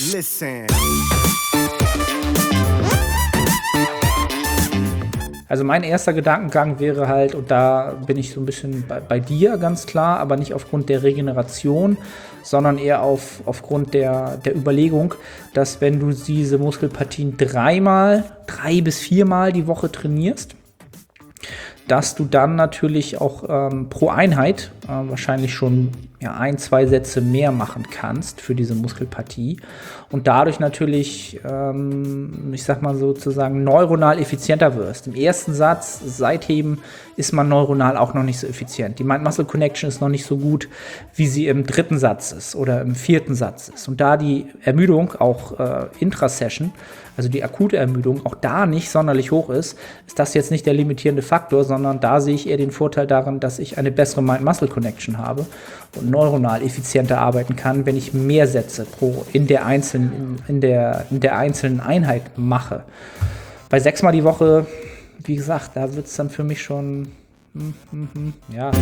Listen. Also mein erster Gedankengang wäre halt, und da bin ich so ein bisschen bei dir ganz klar, aber nicht aufgrund der Regeneration, sondern eher aufgrund der Überlegung, dass wenn du diese Muskelpartien 3 bis 4 Mal die Woche trainierst, dass du dann natürlich auch pro Einheit wahrscheinlich schon 1-2 Sätze mehr machen kannst für diese Muskelpartie und dadurch natürlich, ich sag mal sozusagen, neuronal effizienter wirst. Im ersten Satz, Seitheben, ist man neuronal auch noch nicht so effizient. Die Mind-Muscle-Connection ist noch nicht so gut, wie sie im 3. Satz ist oder im 4. Satz ist. Und da die Ermüdung auch intra-Session, also die akute Ermüdung, auch da nicht sonderlich hoch ist das jetzt nicht der limitierende Faktor, sondern da sehe ich eher den Vorteil darin, dass ich eine bessere Mind-Muscle-Connection habe und neuronal effizienter arbeiten kann, wenn ich mehr Sätze in der einzelnen Einheit mache. Bei 6-mal die Woche, wie gesagt, da wird es dann für mich schon ja.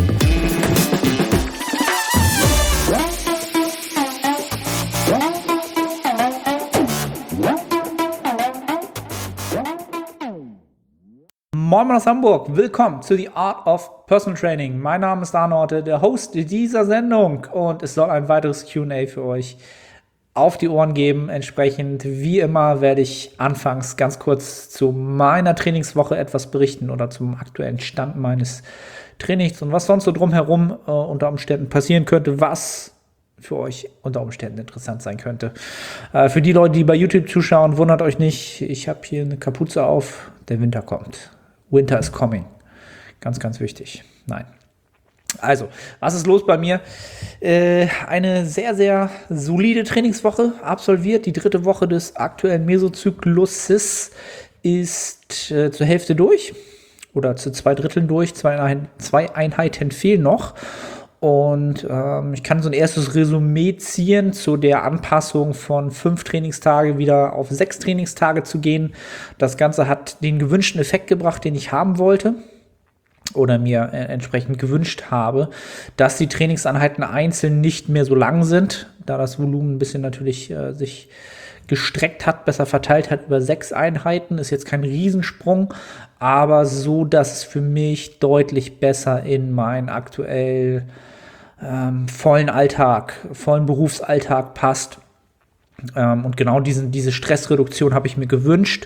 Moin aus Hamburg, willkommen zu The Art of Personal Training. Mein Name ist Arne Orte, der Host dieser Sendung und es soll ein weiteres Q&A für euch auf die Ohren geben. Entsprechend, wie immer, werde ich anfangs ganz kurz zu meiner Trainingswoche etwas berichten oder zum aktuellen Stand meines Trainings und was sonst so drumherum unter Umständen passieren könnte, was für euch unter Umständen interessant sein könnte. Für die Leute, die bei YouTube zuschauen, wundert euch nicht, ich habe hier eine Kapuze auf, der Winter kommt. Winter is coming. Ganz, ganz wichtig. Nein. Also, was ist los bei mir? Eine sehr, sehr solide Trainingswoche absolviert. Die 3. Woche des aktuellen Mesozykluses ist zur Hälfte durch oder zu 2/3 durch. 2 Einheiten fehlen noch. Und ich kann so ein erstes Resümee ziehen zu der Anpassung von 5 Trainingstage wieder auf 6 Trainingstage zu gehen. Das Ganze hat den gewünschten Effekt gebracht, den ich haben wollte oder mir entsprechend gewünscht habe, dass die Trainingseinheiten einzeln nicht mehr so lang sind, da das Volumen ein bisschen natürlich sich gestreckt hat, besser verteilt hat über 6 Einheiten. Ist jetzt kein Riesensprung, aber so, dass es für mich deutlich besser in meinen aktuell vollen Berufsalltag passt. Und genau diese Stressreduktion habe ich mir gewünscht.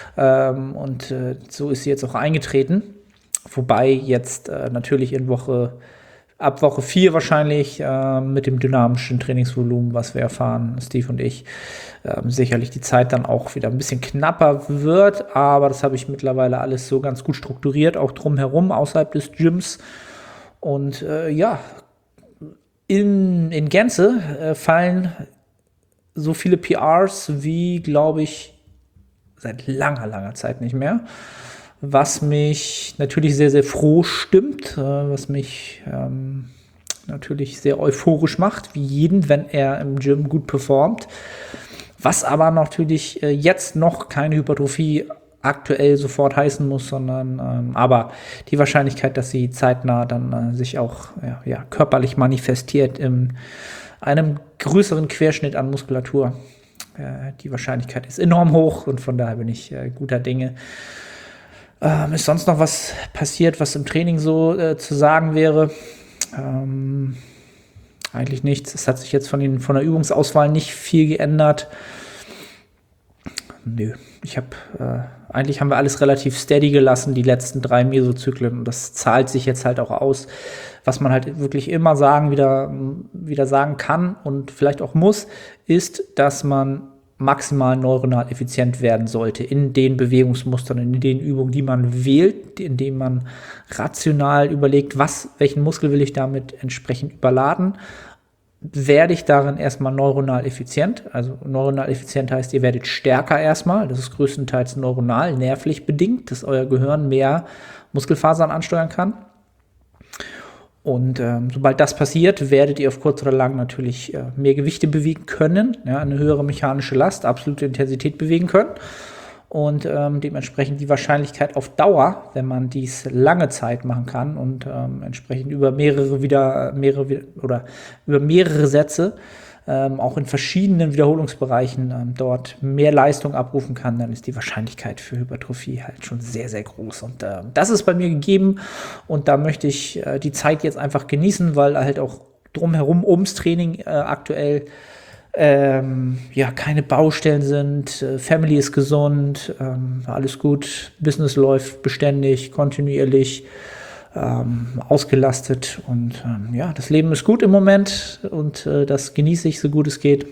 Und so ist sie jetzt auch eingetreten. Wobei jetzt natürlich ab Woche 4 wahrscheinlich mit dem dynamischen Trainingsvolumen, was wir erfahren, Steve und ich, sicherlich die Zeit dann auch wieder ein bisschen knapper wird. Aber das habe ich mittlerweile alles so ganz gut strukturiert, auch drumherum, außerhalb des Gyms. Und in Gänze fallen so viele PRs wie, glaube ich, seit langer, langer Zeit nicht mehr. Was mich natürlich sehr, sehr froh stimmt, was mich natürlich sehr euphorisch macht, wie jeden, wenn er im Gym gut performt. Was aber natürlich jetzt noch keine Hypertrophie aktuell sofort heißen muss, sondern aber die Wahrscheinlichkeit, dass sie zeitnah dann sich auch körperlich manifestiert in einem größeren Querschnitt an Muskulatur. Die Wahrscheinlichkeit ist enorm hoch und von daher bin ich guter Dinge. Ist sonst noch was passiert, was im Training so zu sagen wäre? Eigentlich nichts. Es hat sich jetzt von der Übungsauswahl nicht viel geändert. Nö, eigentlich haben wir alles relativ steady gelassen, die letzten 3 Mesozyklen. Und das zahlt sich jetzt halt auch aus. Was man halt wirklich immer wieder sagen kann und vielleicht auch muss, ist, dass man maximal neuronal effizient werden sollte in den Bewegungsmustern, in den Übungen, die man wählt, indem man rational überlegt, welchen Muskel will ich damit entsprechend überladen. Werde ich darin erstmal neuronal effizient. Also neuronal effizient heißt, ihr werdet stärker erstmal. Das ist größtenteils neuronal, nervlich bedingt, dass euer Gehirn mehr Muskelfasern ansteuern kann. Und sobald das passiert, werdet ihr auf kurz oder lang natürlich mehr Gewichte bewegen können, eine höhere mechanische Last, absolute Intensität bewegen können. Und dementsprechend die Wahrscheinlichkeit auf Dauer, wenn man dies lange Zeit machen kann und entsprechend über mehrere Sätze auch in verschiedenen Wiederholungsbereichen dort mehr Leistung abrufen kann, dann ist die Wahrscheinlichkeit für Hypertrophie halt schon sehr, sehr groß. Und das ist bei mir gegeben und da möchte ich die Zeit jetzt einfach genießen, weil halt auch drumherum ums Training aktuell keine Baustellen sind, Family ist gesund, alles gut, Business läuft beständig, kontinuierlich, ausgelastet und das Leben ist gut im Moment und das genieße ich so gut es geht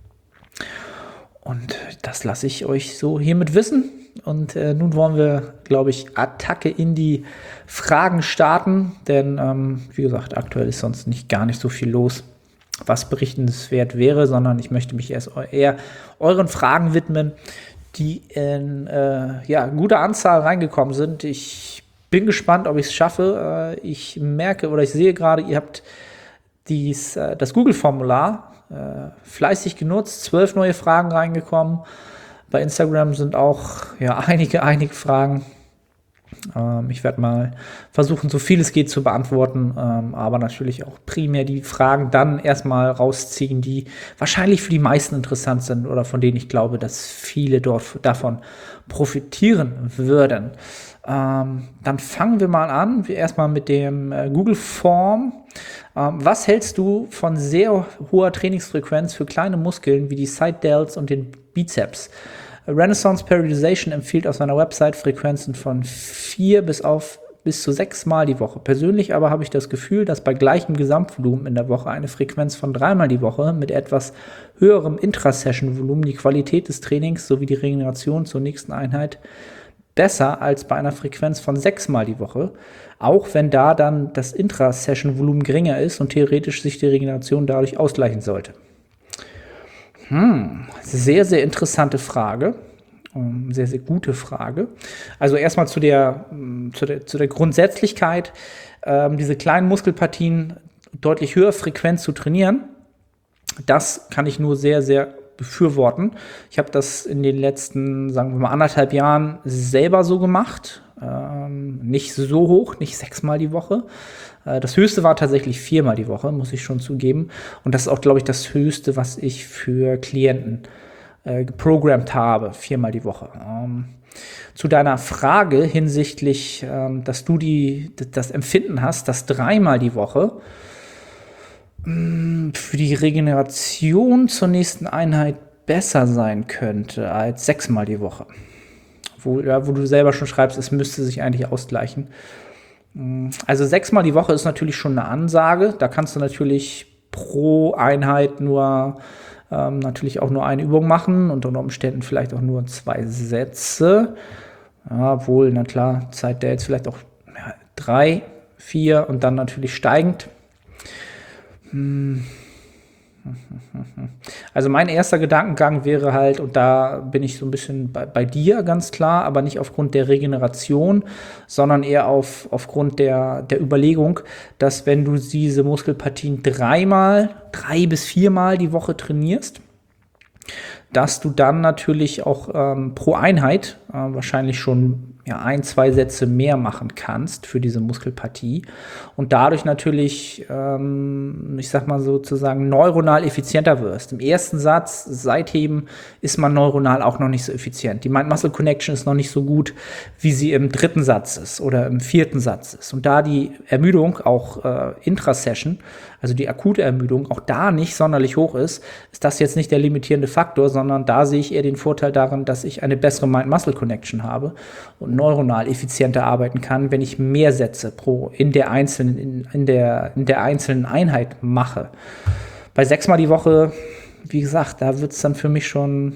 und das lasse ich euch so hiermit wissen und nun wollen wir, glaube ich, Attacke in die Fragen starten, denn wie gesagt, aktuell ist sonst gar nicht so viel los, was berichtenswert wäre, sondern ich möchte mich eher euren Fragen widmen, die in guter Anzahl reingekommen sind. Ich bin gespannt, ob ich es schaffe. Ich merke oder ich sehe gerade, ihr habt das Google-Formular fleißig genutzt, 12 neue Fragen reingekommen. Bei Instagram sind auch einige Fragen. Ich werde mal versuchen, so viel es geht zu beantworten, aber natürlich auch primär die Fragen dann erstmal rausziehen, die wahrscheinlich für die meisten interessant sind oder von denen ich glaube, dass viele davon profitieren würden. Dann fangen wir mal an, erstmal mit dem Google Form. Was hältst du von sehr hoher Trainingsfrequenz für kleine Muskeln wie die Side Delts und den Bizeps? Renaissance Periodization empfiehlt auf seiner Website Frequenzen von 4 bis zu 6 Mal die Woche. Persönlich aber habe ich das Gefühl, dass bei gleichem Gesamtvolumen in der Woche eine Frequenz von 3 Mal die Woche mit etwas höherem Intra-Session-Volumen die Qualität des Trainings sowie die Regeneration zur nächsten Einheit besser als bei einer Frequenz von 6 Mal die Woche, auch wenn da dann das Intra-Session-Volumen geringer ist und theoretisch sich die Regeneration dadurch ausgleichen sollte. Sehr, sehr interessante Frage. Sehr, sehr gute Frage. Also erstmal zu der Grundsätzlichkeit, diese kleinen Muskelpartien deutlich höher frequent zu trainieren. Das kann ich nur sehr, sehr befürworten. Ich habe das in den letzten, sagen wir mal, 1,5 Jahren selber so gemacht. Nicht so hoch, nicht 6 Mal die Woche. Das Höchste war tatsächlich 4 Mal die Woche, muss ich schon zugeben. Und das ist auch, glaube ich, das Höchste, was ich für Klienten geprogrammt habe, 4 Mal die Woche. Zu deiner Frage hinsichtlich, dass du das Empfinden hast, dass 3 Mal die Woche für die Regeneration zur nächsten Einheit besser sein könnte als 6 Mal die Woche. Wo du selber schon schreibst, es müsste sich eigentlich ausgleichen. Also 6 Mal die Woche ist natürlich schon eine Ansage. Da kannst du natürlich pro Einheit natürlich auch nur eine Übung machen und unter Umständen vielleicht auch nur 2 Sätze. Ja, obwohl, na klar, Zeit der jetzt vielleicht auch 3, 4 und dann natürlich steigend. Also mein erster Gedankengang wäre halt, und da bin ich so ein bisschen bei dir ganz klar, aber nicht aufgrund der Regeneration, sondern eher aufgrund der Überlegung, dass wenn du diese Muskelpartien 3 bis 4 Mal die Woche trainierst, dass du dann natürlich auch pro Einheit wahrscheinlich schon 1, 2 Sätze mehr machen kannst für diese Muskelpartie und dadurch natürlich, ich sag mal sozusagen, neuronal effizienter wirst. Im ersten Satz, Seitheben, ist man neuronal auch noch nicht so effizient. Die Mind-Muscle-Connection ist noch nicht so gut, wie sie im 3. Satz ist oder im 4. Satz ist. Und da die Ermüdung, auch Intra-Session, also die akute Ermüdung, auch da nicht sonderlich hoch ist das jetzt nicht der limitierende Faktor, sondern da sehe ich eher den Vorteil darin, dass ich eine bessere Mind-Muscle-Connection habe und neuronal effizienter arbeiten kann, wenn ich mehr Sätze in der einzelnen Einheit mache. Bei 6 Mal die Woche, wie gesagt, da wird es dann für mich schon,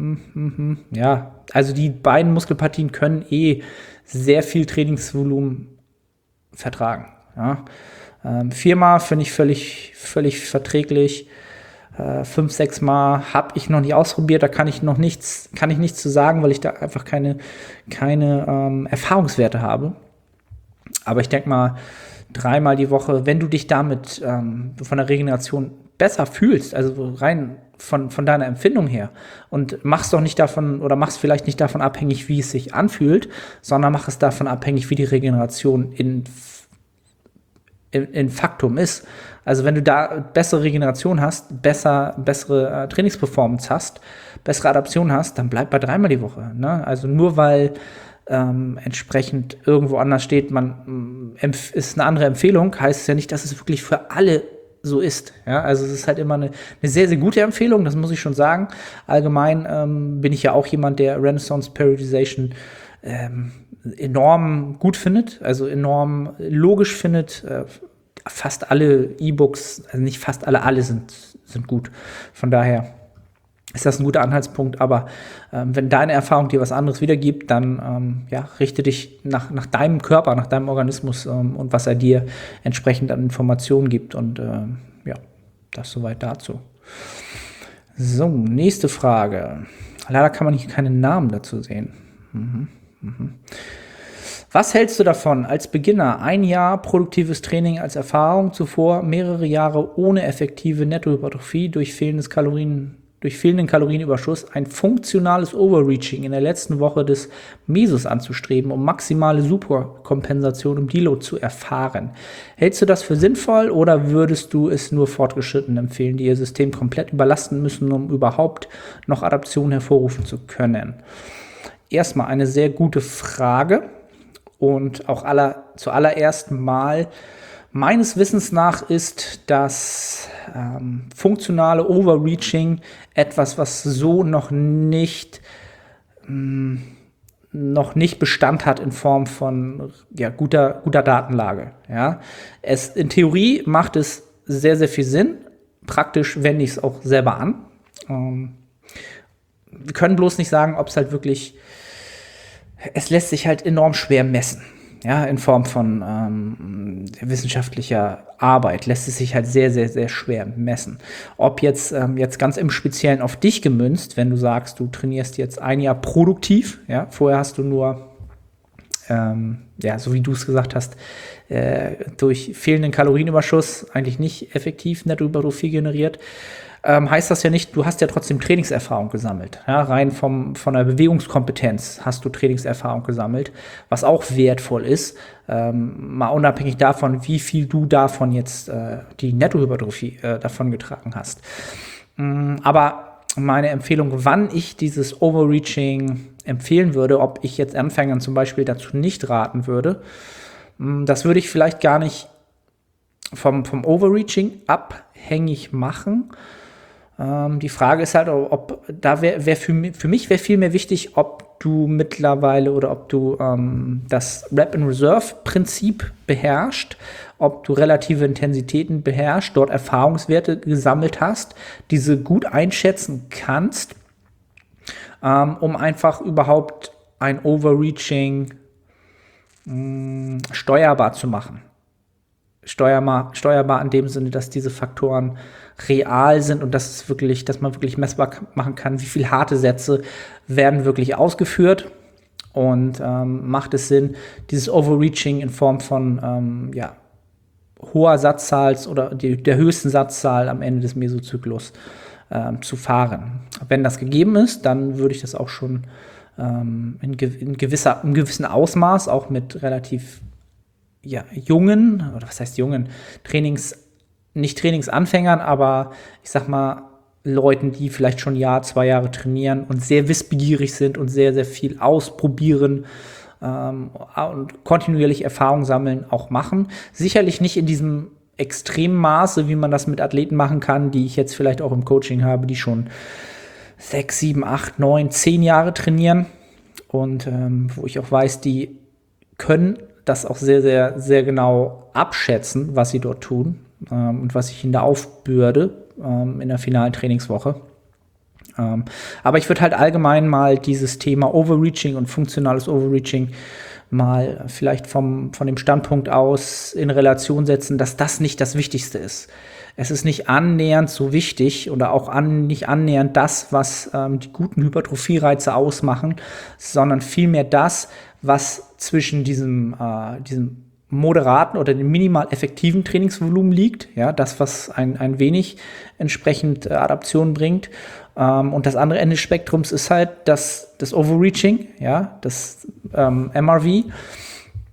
also die beiden Muskelpartien können sehr viel Trainingsvolumen vertragen. Ja. 4 Mal finde ich völlig verträglich. 5, 6 Mal habe ich noch nicht ausprobiert, da kann ich nichts zu sagen, weil ich da einfach keine Erfahrungswerte habe. Aber ich denke mal, 3 Mal die Woche, wenn du dich damit von der Regeneration besser fühlst, also rein von deiner Empfindung her, und machst vielleicht nicht davon abhängig, wie es sich anfühlt, sondern mach es davon abhängig, wie die Regeneration in Faktum ist. Also wenn du da bessere Regeneration hast, bessere Trainingsperformance hast, bessere Adaption hast, dann bleib bei 3-mal die Woche. Ne? Also nur weil entsprechend irgendwo anders steht, ist eine andere Empfehlung, heißt es ja nicht, dass es wirklich für alle so ist. Ja? Also es ist halt immer eine sehr, sehr gute Empfehlung, das muss ich schon sagen. Allgemein bin ich ja auch jemand, der Renaissance Periodization enorm gut findet, also enorm logisch findet. Fast alle E-Books, also nicht fast alle sind gut. Von daher ist das ein guter Anhaltspunkt. Aber wenn deine Erfahrung dir was anderes wiedergibt, dann richte dich nach deinem Körper, nach deinem Organismus und was er dir entsprechend an Informationen gibt. Und das soweit dazu. So, nächste Frage. Leider kann man hier keinen Namen dazu sehen. Was hältst du davon, als Beginner 1 Jahr produktives Training als Erfahrung, zuvor mehrere Jahre ohne effektive Nettohypertrophie durch fehlenden Kalorienüberschuss ein funktionales Overreaching in der letzten Woche des Mesos anzustreben, um maximale Superkompensation im Deload zu erfahren? Hältst du das für sinnvoll oder würdest du es nur Fortgeschrittenen empfehlen, die ihr System komplett überlasten müssen, um überhaupt noch Adaption hervorrufen zu können? Erstmal eine sehr gute Frage. Und auch zuallererst mal, meines Wissens nach ist das funktionale Overreaching etwas, was so noch nicht Bestand hat in Form von guter Datenlage. Ja. In Theorie macht es sehr, sehr viel Sinn. Praktisch wende ich es auch selber an. Wir können bloß nicht sagen, ob es halt wirklich... Es lässt sich halt enorm schwer messen, ja, in Form von wissenschaftlicher Arbeit lässt es sich halt sehr, sehr, sehr schwer messen. Ob jetzt ganz im Speziellen auf dich gemünzt, wenn du sagst, du trainierst jetzt 1 Jahr produktiv, ja, vorher hast du nur, so wie du es gesagt hast, durch fehlenden Kalorienüberschuss eigentlich nicht effektiv Nettohypertrophie generiert. Heißt das ja nicht, du hast ja trotzdem Trainingserfahrung gesammelt. Ja, rein von der Bewegungskompetenz hast du Trainingserfahrung gesammelt, was auch wertvoll ist, mal unabhängig davon, wie viel du davon jetzt die Nettohypertrophie davon getragen hast. Aber meine Empfehlung, wann ich dieses Overreaching empfehlen würde, ob ich jetzt Anfängern zum Beispiel dazu nicht raten würde, das würde ich vielleicht gar nicht vom Overreaching abhängig machen. Die Frage ist halt, ob da für mich wäre viel mehr wichtig, ob du mittlerweile oder ob du das Rep-in-Reserve-Prinzip beherrschst, ob du relative Intensitäten beherrschst, dort Erfahrungswerte gesammelt hast, diese gut einschätzen kannst, um einfach überhaupt ein Overreaching steuerbar zu machen. Steuerbar in dem Sinne, dass diese Faktoren real sind und dass man wirklich messbar machen kann, wie viele harte Sätze werden wirklich ausgeführt und macht es Sinn, dieses Overreaching in Form von hoher Satzzahl oder der höchsten Satzzahl am Ende des Mesozyklus zu fahren. Wenn das gegeben ist, dann würde ich das auch schon in gewissen Ausmaß, auch mit relativ jungen, oder was heißt jungen, nicht Trainingsanfängern, aber ich sag mal Leuten, die vielleicht schon 2 Jahre trainieren und sehr wissbegierig sind und sehr, sehr viel ausprobieren und kontinuierlich Erfahrung sammeln, auch machen. Sicherlich nicht in diesem extremen Maße, wie man das mit Athleten machen kann, die ich jetzt vielleicht auch im Coaching habe, die schon 6, 7, 8, 9, 10 Jahre trainieren und wo ich auch weiß, die können das auch sehr, sehr, sehr genau abschätzen, was sie dort tun und was ich ihnen da aufbürde in der finalen Trainingswoche. Aber ich würde halt allgemein mal dieses Thema Overreaching und funktionales Overreaching mal vielleicht von dem Standpunkt aus in Relation setzen, dass das nicht das Wichtigste ist. Es ist nicht annähernd so wichtig oder auch nicht annähernd das, was die guten Hypertrophie-Reize ausmachen, sondern vielmehr das, was zwischen diesem moderaten oder dem minimal effektiven Trainingsvolumen liegt, ja, das, was ein wenig entsprechend Adaption bringt. Und das andere Ende des Spektrums ist halt das Overreaching, ja, das MRV.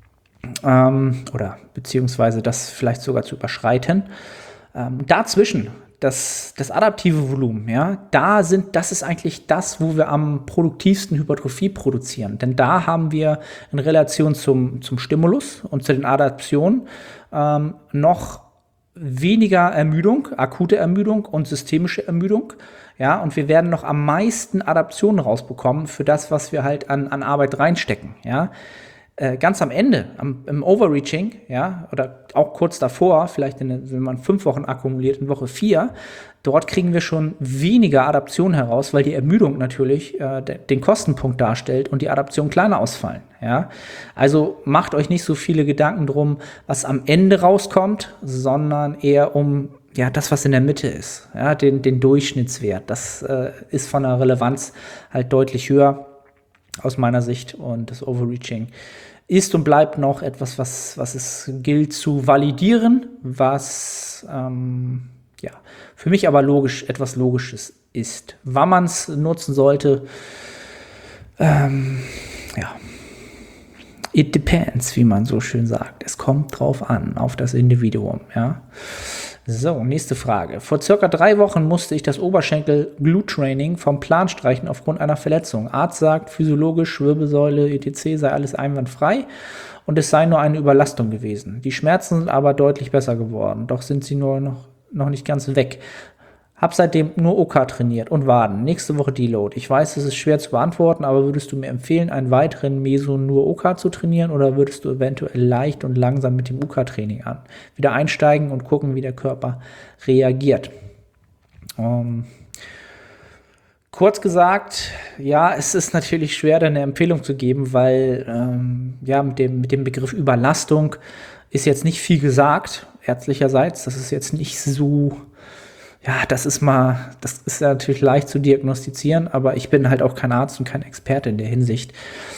oder beziehungsweise das vielleicht sogar zu überschreiten. Dazwischen, das adaptive Volumen, ja, das ist eigentlich das, wo wir am produktivsten Hypertrophie produzieren. Denn da haben wir in Relation zum Stimulus und zu den Adaptionen noch weniger Ermüdung, akute Ermüdung und systemische Ermüdung. Ja, und wir werden noch am meisten Adaptionen rausbekommen für das, was wir halt an Arbeit reinstecken. Ja. Ganz am Ende, im Overreaching, ja, oder auch kurz davor, vielleicht wenn man 5 Wochen akkumuliert, in Woche 4, dort kriegen wir schon weniger Adaption heraus, weil die Ermüdung natürlich den Kostenpunkt darstellt und die Adaption kleiner ausfallen. Ja. Also macht euch nicht so viele Gedanken drum, was am Ende rauskommt, sondern eher um das, was in der Mitte ist, ja, den Durchschnittswert. Das ist von der Relevanz halt deutlich höher aus meiner Sicht, und das Overreaching ist und bleibt noch etwas, was es gilt zu validieren, was für mich aber etwas Logisches ist. Wann man es nutzen sollte, it depends, wie man so schön sagt. Es kommt drauf an, auf das Individuum, ja. So, nächste Frage. Vor circa 3 Wochen musste ich das Oberschenkel-Glute-Training vom Plan streichen aufgrund einer Verletzung. Arzt sagt, physiologisch, Wirbelsäule, etc. sei alles einwandfrei und es sei nur eine Überlastung gewesen. Die Schmerzen sind aber deutlich besser geworden, doch sind sie noch nicht ganz weg. Hab seitdem nur OK trainiert und Waden. Nächste Woche Deload. Ich weiß, es ist schwer zu beantworten, aber würdest du mir empfehlen, einen weiteren Meso nur OK zu trainieren, oder würdest du eventuell leicht und langsam mit dem UK-Training wieder einsteigen und gucken, wie der Körper reagiert? Kurz gesagt, ja, es ist natürlich schwer, da eine Empfehlung zu geben, weil mit dem Begriff Überlastung ist jetzt nicht viel gesagt, ärztlicherseits. Das ist jetzt nicht so... Ja, das ist ja natürlich leicht zu diagnostizieren, aber ich bin halt auch kein Arzt und kein Experte in der Hinsicht.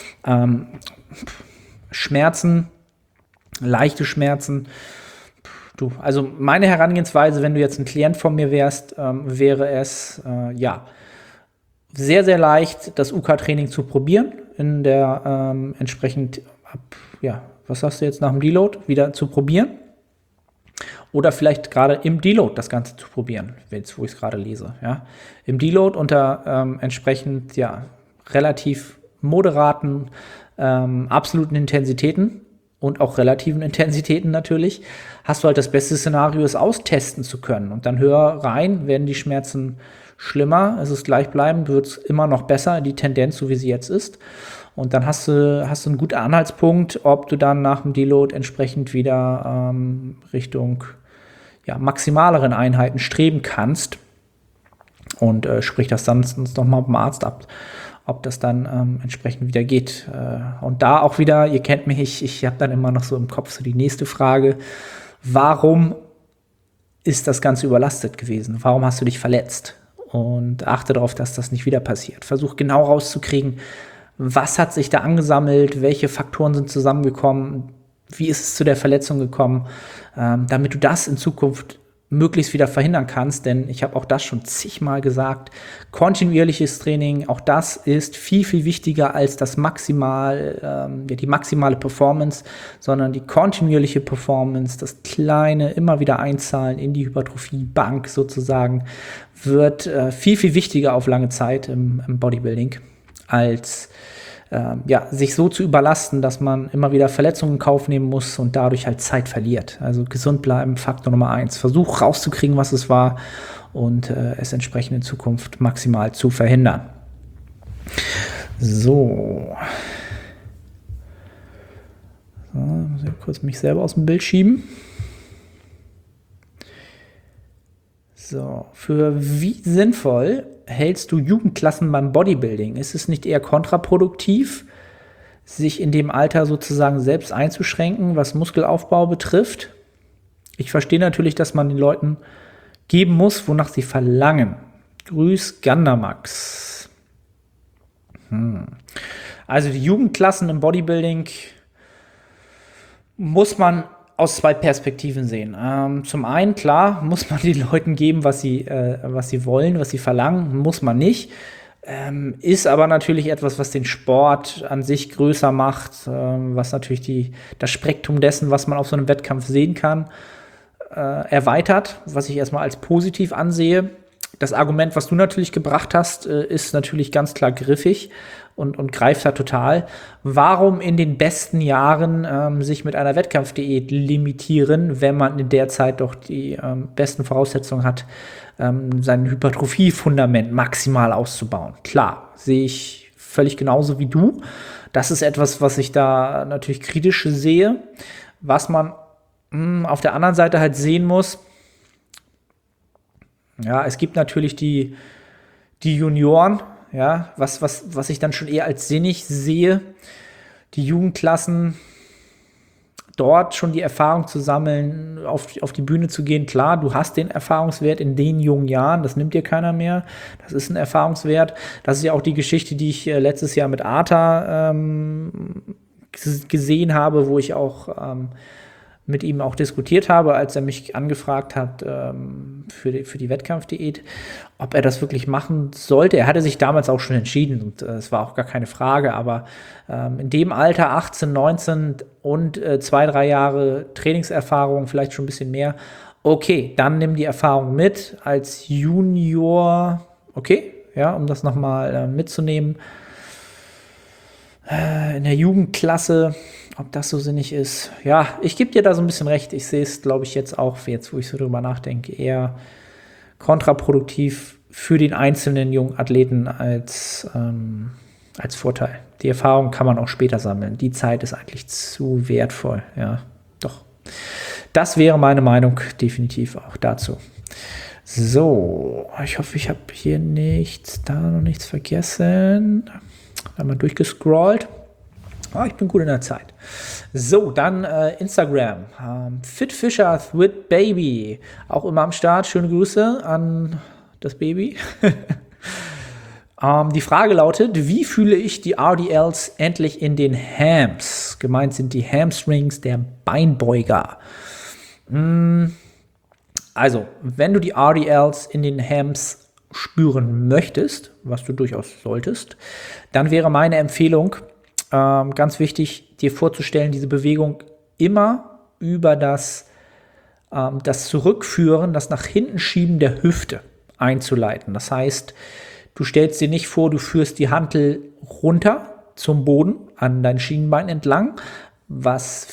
Schmerzen, leichte Schmerzen. Also meine Herangehensweise, wenn du jetzt ein Klient von mir wärst, wäre es, sehr, sehr leicht, das UK-Training zu probieren, in der entsprechend, was sagst du jetzt nach dem Deload, wieder zu probieren. Oder vielleicht gerade im Deload das Ganze zu probieren, wo ich es gerade lese. Ja. Im Deload unter entsprechend relativ moderaten, absoluten Intensitäten und auch relativen Intensitäten natürlich, hast du halt das beste Szenario, es austesten zu können. Und dann höher rein, werden die Schmerzen schlimmer, es ist gleichbleibend, wird es immer noch besser, die Tendenz, so wie sie jetzt ist. Und dann hast du einen guten Anhaltspunkt, ob du dann nach dem Deload entsprechend wieder Richtung maximaleren Einheiten streben kannst. Und sprich das dann nochmal beim Arzt ab, ob das dann entsprechend wieder geht. Und da auch wieder, ihr kennt mich, ich habe dann immer noch so im Kopf so die nächste Frage: Warum ist das Ganze überlastet gewesen? Warum hast du dich verletzt? Und achte darauf, dass das nicht wieder passiert. Versuch genau rauszukriegen, was hat sich da angesammelt, welche Faktoren sind zusammengekommen, wie ist es zu der Verletzung gekommen, damit du das in Zukunft möglichst wieder verhindern kannst, denn ich habe auch das schon zigmal gesagt, kontinuierliches Training, auch das ist viel, viel wichtiger als die maximale Performance, sondern die kontinuierliche Performance, das kleine, immer wieder einzahlen in die Hypertrophie-Bank sozusagen, wird viel, viel wichtiger auf lange Zeit im Bodybuilding, als sich so zu überlasten, dass man immer wieder Verletzungen in Kauf nehmen muss und dadurch halt Zeit verliert. Also gesund bleiben, Faktor Nummer 1. Versuch rauszukriegen, was es war, und es entsprechend in Zukunft maximal zu verhindern. So. Muss ich kurz mich selber aus dem Bild schieben. So, für wie sinnvoll hältst du Jugendklassen beim Bodybuilding? Ist es nicht eher kontraproduktiv, sich in dem Alter sozusagen selbst einzuschränken, was Muskelaufbau betrifft? Ich verstehe natürlich, dass man den Leuten geben muss, wonach sie verlangen. Grüß Gandamax. Also die Jugendklassen im Bodybuilding muss man aus 2 Perspektiven sehen. Zum einen, klar, muss man den Leuten geben, was sie wollen, was sie verlangen, muss man nicht. Ist aber natürlich etwas, was den Sport an sich größer macht, was natürlich das Spektrum dessen, was man auf so einem Wettkampf sehen kann, erweitert, was ich erstmal als positiv ansehe. Das Argument, was du natürlich gebracht hast, ist natürlich ganz klar griffig und greift da total. Warum in den besten Jahren sich mit einer Wettkampfdiät limitieren, wenn man in der Zeit doch die besten Voraussetzungen hat, sein Hypertrophie-Fundament maximal auszubauen? Klar, sehe ich völlig genauso wie du. Das ist etwas, was ich da natürlich kritisch sehe. Was man auf der anderen Seite halt sehen muss, ja, es gibt natürlich die Junioren, ja, was ich dann schon eher als sinnig sehe, die Jugendklassen, dort schon die Erfahrung zu sammeln, auf die Bühne zu gehen. Klar, du hast den Erfahrungswert in den jungen Jahren, das nimmt dir keiner mehr. Das ist ein Erfahrungswert. Das ist ja auch die Geschichte, die ich letztes Jahr mit Arta gesehen habe, wo ich auch mit ihm auch diskutiert habe, als er mich angefragt hat für die Wettkampfdiät, ob er das wirklich machen sollte. Er hatte sich damals auch schon entschieden und es war auch gar keine Frage, aber in dem Alter, 18, 19 und 2-3 Jahre Trainingserfahrung, vielleicht schon ein bisschen mehr, okay, dann nimm die Erfahrung mit als Junior, okay, ja, um das nochmal mitzunehmen. In der Jugendklasse, ob das so sinnig ist. Ja, ich gebe dir da so ein bisschen recht. Ich sehe es, glaube ich, jetzt auch, wo ich so drüber nachdenke, eher kontraproduktiv für den einzelnen jungen Athleten als Vorteil. Die Erfahrung kann man auch später sammeln. Die Zeit ist eigentlich zu wertvoll. Ja, doch. Das wäre meine Meinung definitiv auch dazu. So, ich hoffe, ich habe hier noch nichts vergessen. Einmal durchgescrollt. Ich bin gut in der Zeit. So, dann Instagram. Fitfishers with Baby. Auch immer am Start. Schöne Grüße an das Baby. Die Frage lautet, wie fühle ich die RDLs endlich in den Hams? Gemeint sind die Hamstrings der Beinbeuger. Also, wenn du die RDLs in den Hams spüren möchtest, was du durchaus solltest, dann wäre meine Empfehlung, ganz wichtig, dir vorzustellen, diese Bewegung immer über das Zurückführen, das nach hinten Schieben der Hüfte einzuleiten. Das heißt, du stellst dir nicht vor, du führst die Hantel runter zum Boden, an dein Schienbein entlang, was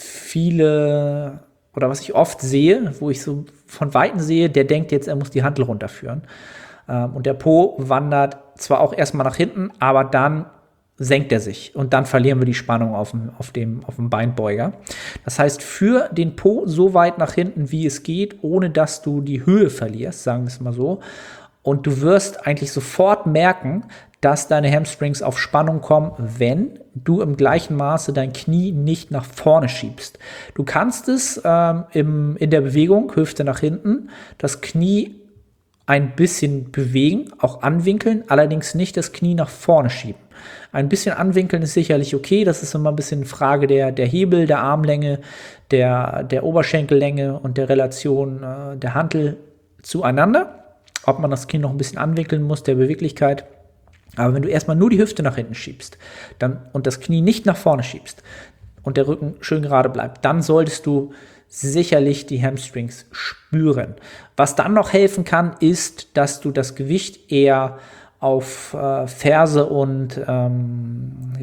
ich oft sehe, wo ich so von Weitem sehe, der denkt jetzt, er muss die Hantel runterführen. Und der Po wandert zwar auch erstmal nach hinten, aber dann senkt er sich und dann verlieren wir die Spannung auf dem Beinbeuger. Das heißt, führ den Po so weit nach hinten, wie es geht, ohne dass du die Höhe verlierst, sagen wir es mal so. Und du wirst eigentlich sofort merken, dass deine Hamstrings auf Spannung kommen, wenn du im gleichen Maße dein Knie nicht nach vorne schiebst. Du kannst es in der Bewegung, Hüfte nach hinten, das Knie ein bisschen bewegen, auch anwinkeln, allerdings nicht das Knie nach vorne schieben. Ein bisschen anwinkeln ist sicherlich okay, das ist immer ein bisschen eine Frage der Hebel, der Armlänge, der Oberschenkellänge und der Relation der Hantel zueinander, ob man das Knie noch ein bisschen anwinkeln muss, der Beweglichkeit. Aber wenn du erstmal nur die Hüfte nach hinten schiebst und das Knie nicht nach vorne schiebst und der Rücken schön gerade bleibt, dann solltest du sicherlich die Hamstrings spüren. Was dann noch helfen kann, ist, dass du das Gewicht eher auf Ferse und sagen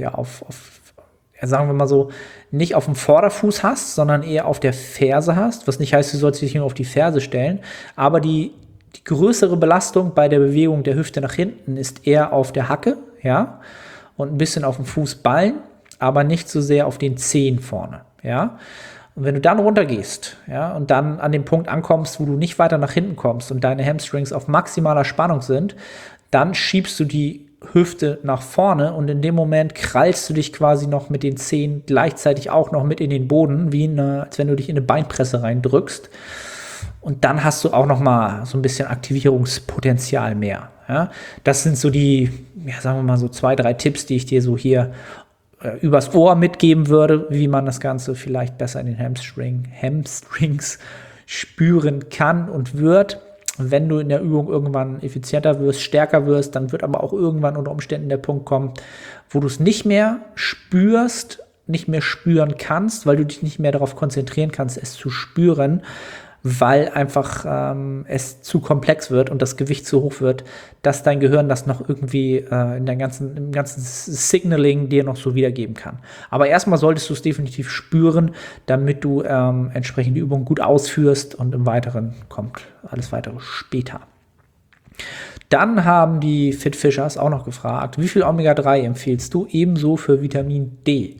wir mal so, nicht auf dem Vorderfuß hast, sondern eher auf der Ferse hast, was nicht heißt, du sollst dich nur auf die Ferse stellen, aber die größere Belastung bei der Bewegung der Hüfte nach hinten ist eher auf der Hacke, ja, und ein bisschen auf dem Fußballen, aber nicht so sehr auf den Zehen vorne, ja. Und wenn du dann runtergehst, ja, und dann an dem Punkt ankommst, wo du nicht weiter nach hinten kommst und deine Hamstrings auf maximaler Spannung sind, dann schiebst du die Hüfte nach vorne und in dem Moment krallst du dich quasi noch mit den Zehen gleichzeitig auch noch mit in den Boden, als wenn du dich in eine Beinpresse reindrückst. Und dann hast du auch noch mal so ein bisschen Aktivierungspotenzial mehr. Ja? Das sind so die, sagen wir mal so 2-3 Tipps, die ich dir so hier übers Ohr mitgeben würde, wie man das Ganze vielleicht besser in den Hamstrings spüren kann und wird. wenn du in der Übung irgendwann effizienter wirst, stärker wirst, dann wird aber auch irgendwann unter Umständen der Punkt kommen, wo du es nicht mehr spürst, nicht mehr spüren kannst, weil du dich nicht mehr darauf konzentrieren kannst, es zu spüren, weil einfach es zu komplex wird und das Gewicht zu hoch wird, dass dein Gehirn das noch irgendwie im ganzen Signaling dir noch so wiedergeben kann. Aber erstmal solltest du es definitiv spüren, damit du entsprechend die Übung gut ausführst und im Weiteren kommt alles weitere später. Dann haben die Fitfishers auch noch gefragt, wie viel Omega-3 empfiehlst du ebenso für Vitamin D?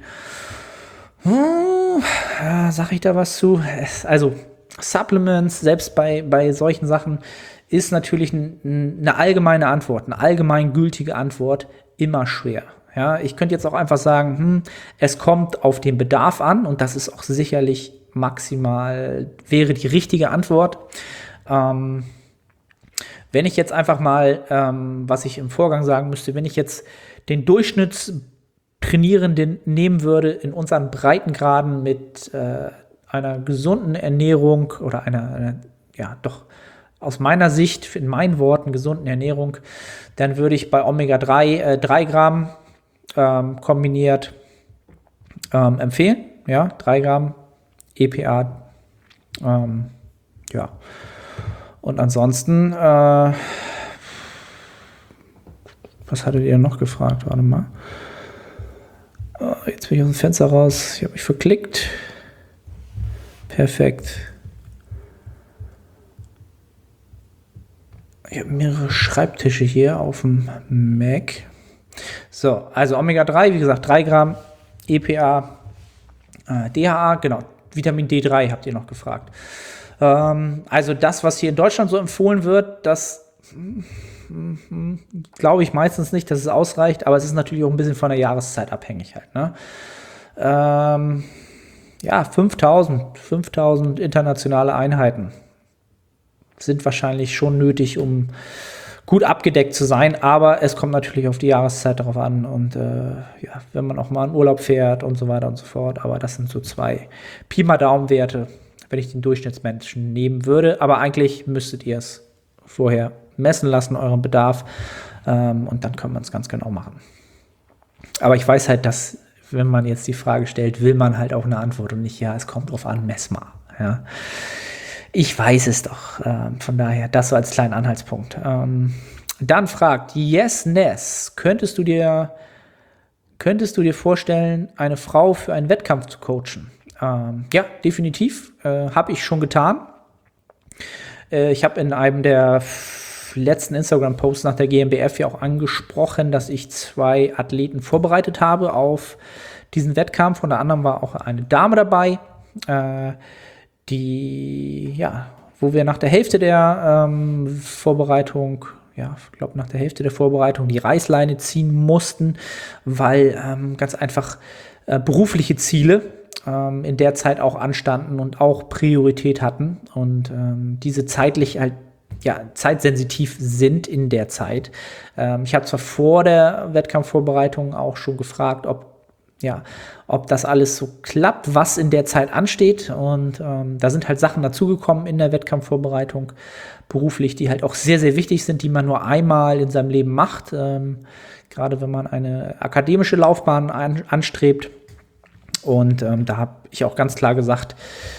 Sag ich da was zu? Also Supplements, selbst bei solchen Sachen, ist natürlich eine allgemeine Antwort, eine allgemeingültige Antwort immer schwer. Ja, ich könnte jetzt auch einfach sagen, es kommt auf den Bedarf an und das ist auch sicherlich maximal, wäre die richtige Antwort. Wenn ich jetzt einfach mal, was ich im Vorgang sagen müsste, wenn ich jetzt den Durchschnittstrainierenden nehmen würde in unseren Breitengraden mit einer gesunden Ernährung oder einer doch aus meiner Sicht, in meinen Worten, gesunden Ernährung, dann würde ich bei Omega-3 3 Gramm kombiniert empfehlen. Ja, 3 Gramm EPA. Und ansonsten, was hattet ihr noch gefragt? Warte mal. Jetzt bin ich aus dem Fenster raus. Ich habe mich verklickt. Perfekt. Ich habe mehrere Schreibtische hier auf dem Mac. So, also Omega-3, wie gesagt, 3 Gramm, EPA, DHA, genau, Vitamin D3 habt ihr noch gefragt. Also das, was hier in Deutschland so empfohlen wird, das glaube ich meistens nicht, dass es ausreicht, aber es ist natürlich auch ein bisschen von der Jahreszeit abhängig halt, ne? 5000 internationale Einheiten sind wahrscheinlich schon nötig, um gut abgedeckt zu sein, aber es kommt natürlich auf die Jahreszeit darauf an und wenn man auch mal in Urlaub fährt und so weiter und so fort, aber das sind so 2 Pi mal Daumen-Werte, wenn ich den Durchschnittsmenschen nehmen würde, aber eigentlich müsstet ihr es vorher messen lassen, euren Bedarf, und dann kann man es ganz genau machen. Aber ich weiß halt, dass, wenn man jetzt die Frage stellt, will man halt auch eine Antwort und nicht, ja, es kommt drauf an, mess mal. Ja. Ich weiß es doch. Von daher, das so als kleinen Anhaltspunkt. Dann fragt Yes Ness, könntest du dir vorstellen, eine Frau für einen Wettkampf zu coachen? Ja, definitiv. Habe ich schon getan. Ich habe in einem der letzten Instagram-Posts nach der GmbF ja auch angesprochen, dass ich 2 Athleten vorbereitet habe auf diesen Wettkampf. Unter anderem war auch eine Dame dabei, wo wir nach der Hälfte der Vorbereitung, die Reißleine ziehen mussten, weil ganz einfach berufliche Ziele in der Zeit auch anstanden und auch Priorität hatten und diese zeitlich halt zeitsensitiv sind in der Zeit. Ich habe zwar vor der Wettkampfvorbereitung auch schon gefragt, ob das alles so klappt, was in der Zeit ansteht. Und da sind halt Sachen dazugekommen in der Wettkampfvorbereitung beruflich, die halt auch sehr, sehr wichtig sind, die man nur einmal in seinem Leben macht. Gerade wenn man eine akademische Laufbahn anstrebt. Und da habe ich auch ganz klar gesagt,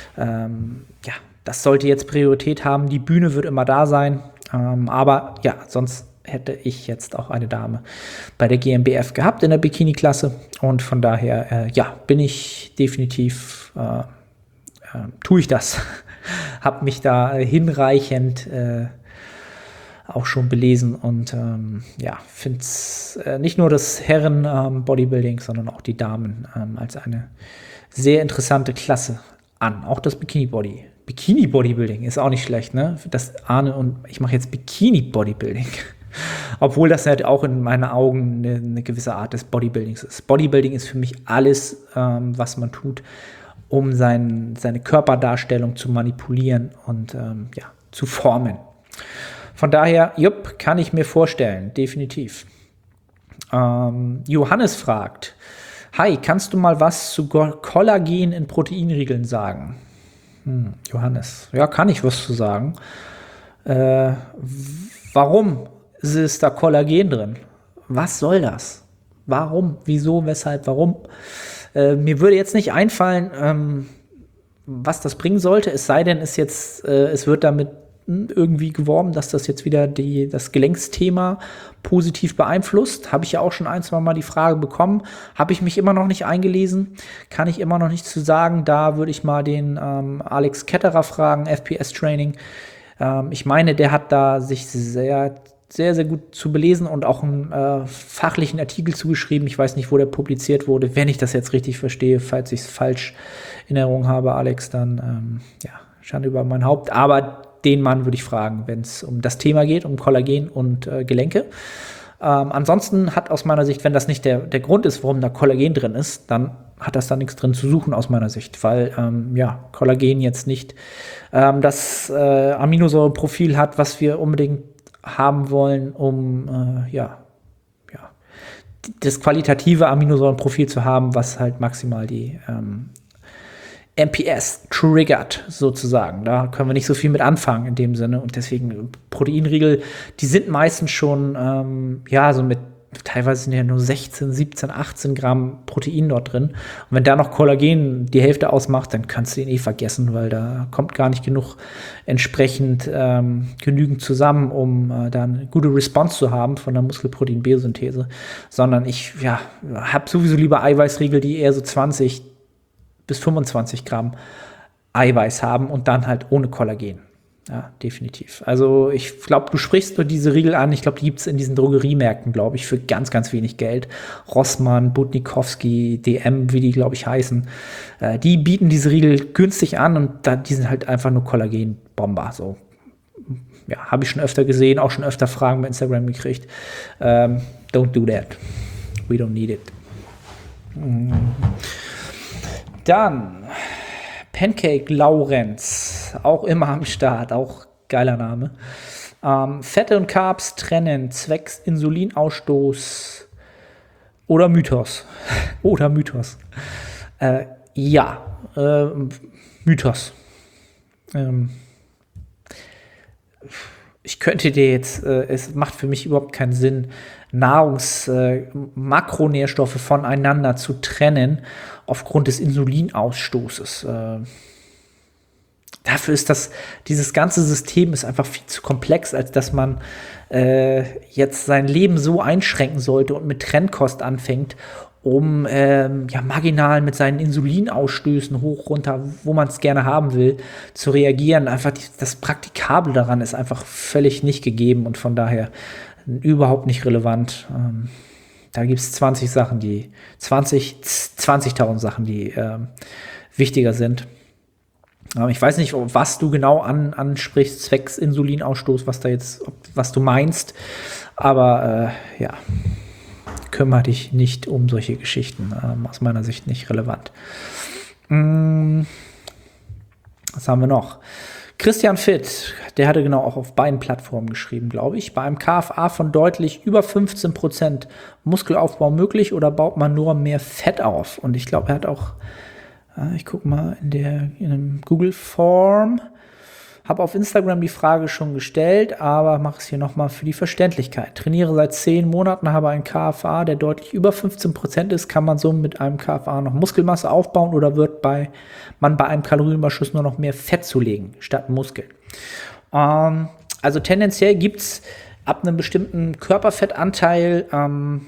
das sollte jetzt Priorität haben. Die Bühne wird immer da sein. Aber sonst hätte ich jetzt auch eine Dame bei der GmbF gehabt in der Bikini-Klasse. Und von daher, bin ich definitiv, tue ich das. Habe mich da hinreichend auch schon belesen und finde es nicht nur das Herren-Bodybuilding, sondern auch die Damen als eine sehr interessante Klasse an. Auch das Bikini-Bodybuilding ist auch nicht schlecht, ne? Das Arne und ich mache jetzt Bikini-Bodybuilding. Obwohl das halt auch in meinen Augen eine gewisse Art des Bodybuildings ist. Bodybuilding ist für mich alles, was man tut, um seine Körperdarstellung zu manipulieren und zu formen. Von daher, kann ich mir vorstellen, definitiv. Johannes fragt, hi, kannst du mal was zu Kollagen in Proteinriegeln sagen? Johannes, ja, kann ich was zu sagen. Äh, warum ist da Kollagen drin? Was soll das? Warum? Wieso? Weshalb? Warum? Mir würde jetzt nicht einfallen, was das bringen sollte, es sei denn, es wird damit irgendwie geworben, dass das jetzt wieder das Gelenksthema positiv beeinflusst. Habe ich ja auch schon ein, zwei Mal die Frage bekommen. Habe ich mich immer noch nicht eingelesen. Kann ich immer noch nichts zu sagen. Da würde ich mal den Alex Ketterer fragen, FPS-Training. Ich meine, der hat da sich sehr, sehr, sehr gut zu belesen und auch einen fachlichen Artikel zugeschrieben. Ich weiß nicht, wo der publiziert wurde. Wenn ich das jetzt richtig verstehe, falls ich es falsch in Erinnerung habe, Alex, dann Schande über mein Haupt. Aber den Mann würde ich fragen, wenn es um das Thema geht, um Kollagen und Gelenke. Ansonsten hat aus meiner Sicht, wenn das nicht der Grund ist, warum da Kollagen drin ist, dann hat das da nichts drin zu suchen aus meiner Sicht, weil Kollagen jetzt nicht das Aminosäureprofil hat, was wir unbedingt haben wollen, um das qualitative Aminosäurenprofil zu haben, was halt maximal die MPS triggert, sozusagen. Da können wir nicht so viel mit anfangen in dem Sinne. Und deswegen Proteinriegel, die sind meistens schon, so mit, teilweise sind ja nur 16, 17, 18 Gramm Protein dort drin. Und wenn da noch Kollagen die Hälfte ausmacht, dann kannst du ihn vergessen, weil da kommt gar nicht genug entsprechend genügend zusammen, um da eine gute Response zu haben von der Muskelprotein-Biosynthese. Sondern ich habe sowieso lieber Eiweißriegel, die eher so 20 bis 25 Gramm Eiweiß haben und dann halt ohne Kollagen. Ja, definitiv. Also ich glaube, du sprichst nur diese Riegel an. Ich glaube, die gibt es in diesen Drogeriemärkten, glaube ich, für ganz, ganz wenig Geld. Rossmann, Budnikowski, DM, wie die, glaube ich, heißen. Die bieten diese Riegel günstig an und die sind halt einfach nur Kollagenbomber. So. Ja, habe ich schon öfter gesehen, auch schon öfter Fragen bei Instagram gekriegt. Don't do that. We don't need it. Dann Pancake Laurenz, auch immer am Start, auch geiler Name. Fette und Carbs trennen, zwecks Insulinausstoß oder Mythos. Oder Mythos. Mythos. Ich könnte dir jetzt, es macht für mich überhaupt keinen Sinn, Makronährstoffe voneinander zu trennen aufgrund des Insulinausstoßes. Dafür ist dieses ganze System ist einfach viel zu komplex, als dass man jetzt sein Leben so einschränken sollte und mit Trennkost anfängt, um marginal mit seinen Insulinausstößen hoch, runter, wo man es gerne haben will, zu reagieren. Einfach das Praktikable daran ist einfach völlig nicht gegeben und von daher überhaupt nicht relevant. Da gibt es 20.000 Sachen, die wichtiger sind. Ich weiß nicht, was du genau ansprichst, zwecks Insulinausstoß, was du meinst, aber kümmere dich nicht um solche Geschichten. Aus meiner Sicht nicht relevant. Was haben wir noch? Christian Fitt, der hatte genau auch auf beiden Plattformen geschrieben, glaube ich. Bei einem KFA von deutlich über 15% Muskelaufbau möglich oder baut man nur mehr Fett auf? Und ich glaube, er hat auch, ich gucke mal in einem Google-Form, habe auf Instagram die Frage schon gestellt, aber mache es hier nochmal für die Verständlichkeit. Trainiere seit 10 Monaten, habe einen KFA, der deutlich über 15% ist. Kann man so mit einem KFA noch Muskelmasse aufbauen oder wird man bei einem Kalorienüberschuss nur noch mehr Fett zulegen statt Muskeln? Also tendenziell gibt es ab einem bestimmten Körperfettanteil haben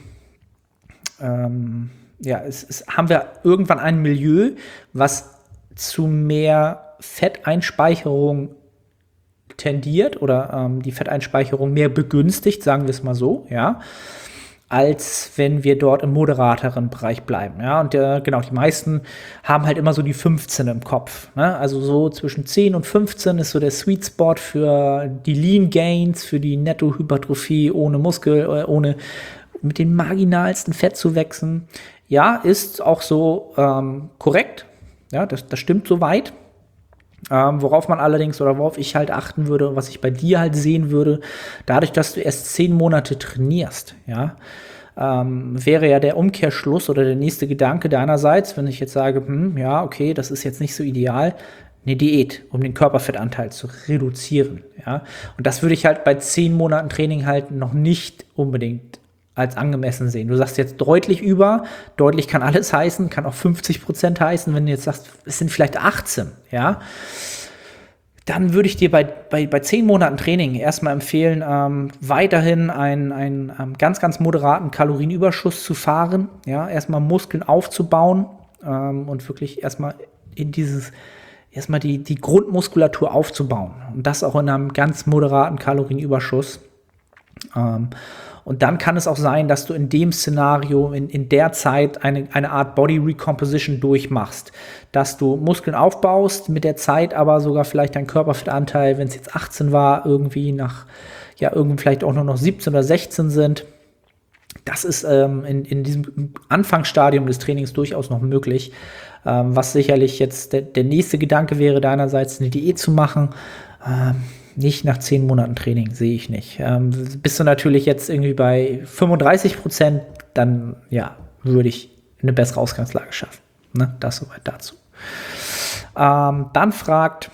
wir irgendwann ein Milieu, was zu mehr Fetteinspeicherung tendiert oder die Fetteinspeicherung mehr begünstigt, sagen wir es mal so, ja, als wenn wir dort im moderateren Bereich bleiben, ja, und die meisten haben halt immer so die 15 im Kopf, ne? Also so zwischen 10 und 15 ist so der Sweet Spot für die Lean Gains, für die Nettohypertrophie ohne Muskel, ohne mit den marginalsten Fettzuwächsen. Ja, ist auch so korrekt, ja, das stimmt soweit. Worauf ich halt achten würde, was ich bei dir halt sehen würde, dadurch, dass du erst 10 Monate trainierst, ja, wäre ja der Umkehrschluss oder der nächste Gedanke deinerseits, wenn ich jetzt sage, okay, das ist jetzt nicht so ideal, eine Diät, um den Körperfettanteil zu reduzieren. Ja? Und das würde ich halt bei 10 Monaten Training halt noch nicht unbedingt als angemessen sehen. Du sagst jetzt deutlich über, deutlich kann alles heißen, kann auch 50% heißen, wenn du jetzt sagst, es sind vielleicht 18, ja, dann würde ich dir bei 10 Monaten Training erstmal empfehlen, weiterhin einen ganz, ganz moderaten Kalorienüberschuss zu fahren, ja, erstmal Muskeln aufzubauen und wirklich erstmal die Grundmuskulatur aufzubauen und das auch in einem ganz moderaten Kalorienüberschuss. Und dann kann es auch sein, dass du in dem Szenario, in der Zeit eine Art Body Recomposition durchmachst, dass du Muskeln aufbaust, mit der Zeit aber sogar vielleicht dein Körperfettanteil, wenn es jetzt 18 war, irgendwie irgendwie vielleicht auch nur noch 17 oder 16 sind. Das ist in diesem Anfangsstadium des Trainings durchaus noch möglich, was sicherlich jetzt der nächste Gedanke wäre, deinerseits eine Diät zu machen. Nicht nach 10 Monaten Training, sehe ich nicht. Bist du natürlich jetzt irgendwie bei 35%, dann würde ich eine bessere Ausgangslage schaffen. Ne? Das soweit dazu. Dann fragt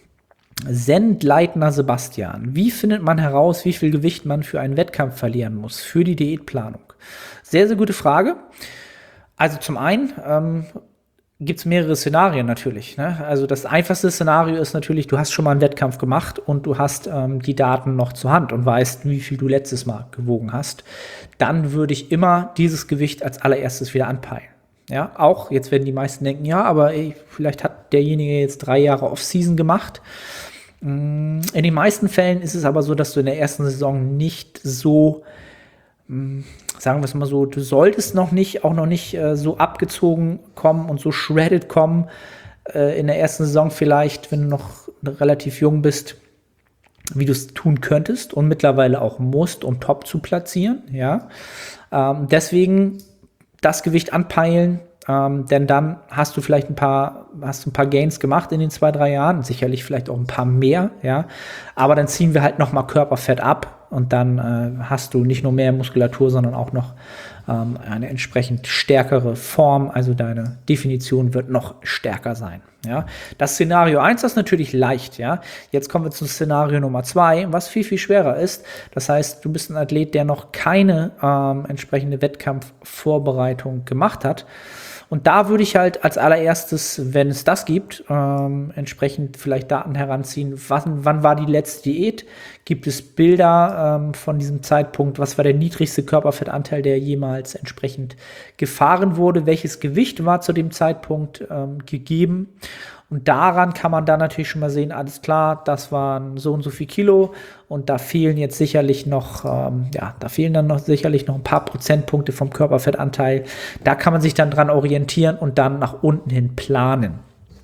Sendleitner Sebastian, wie findet man heraus, wie viel Gewicht man für einen Wettkampf verlieren muss, für die Diätplanung? Sehr, sehr gute Frage. Also zum einen gibt es mehrere Szenarien natürlich. Ne? Also das einfachste Szenario ist natürlich, du hast schon mal einen Wettkampf gemacht und du hast die Daten noch zur Hand und weißt, wie viel du letztes Mal gewogen hast. Dann würde ich immer dieses Gewicht als allererstes wieder anpeilen. Ja, auch jetzt werden die meisten denken, ja, aber vielleicht hat derjenige jetzt 3 Jahre Off-Season gemacht. In den meisten Fällen ist es aber so, dass du in der ersten Saison nicht so, sagen wir es mal so, du solltest noch nicht so abgezogen kommen und so shredded kommen in der ersten Saison vielleicht, wenn du noch relativ jung bist, wie du es tun könntest und mittlerweile auch musst, um top zu platzieren. Ja, deswegen das Gewicht anpeilen, denn dann hast du vielleicht ein paar Gains gemacht in den 2-3 Jahren, sicherlich vielleicht auch ein paar mehr, ja, aber dann ziehen wir halt nochmal Körperfett ab und dann hast du nicht nur mehr Muskulatur, sondern auch noch eine entsprechend stärkere Form, also deine Definition wird noch stärker sein, ja. Das Szenario 1 ist natürlich leicht, ja. Jetzt kommen wir zu Szenario Nummer 2, was viel, viel schwerer ist. Das heißt, du bist ein Athlet, der noch keine entsprechende Wettkampfvorbereitung gemacht hat. Und da würde ich halt als allererstes, wenn es das gibt, entsprechend vielleicht Daten heranziehen. Wann war die letzte Diät? Gibt es Bilder von diesem Zeitpunkt? Was war der niedrigste Körperfettanteil, der jemals entsprechend gefahren wurde? Welches Gewicht war zu dem Zeitpunkt gegeben? Und daran kann man dann natürlich schon mal sehen, alles klar, das waren so und so viel Kilo und da fehlen jetzt sicherlich noch, sicherlich noch ein paar Prozentpunkte vom Körperfettanteil. Da kann man sich dann dran orientieren und dann nach unten hin planen.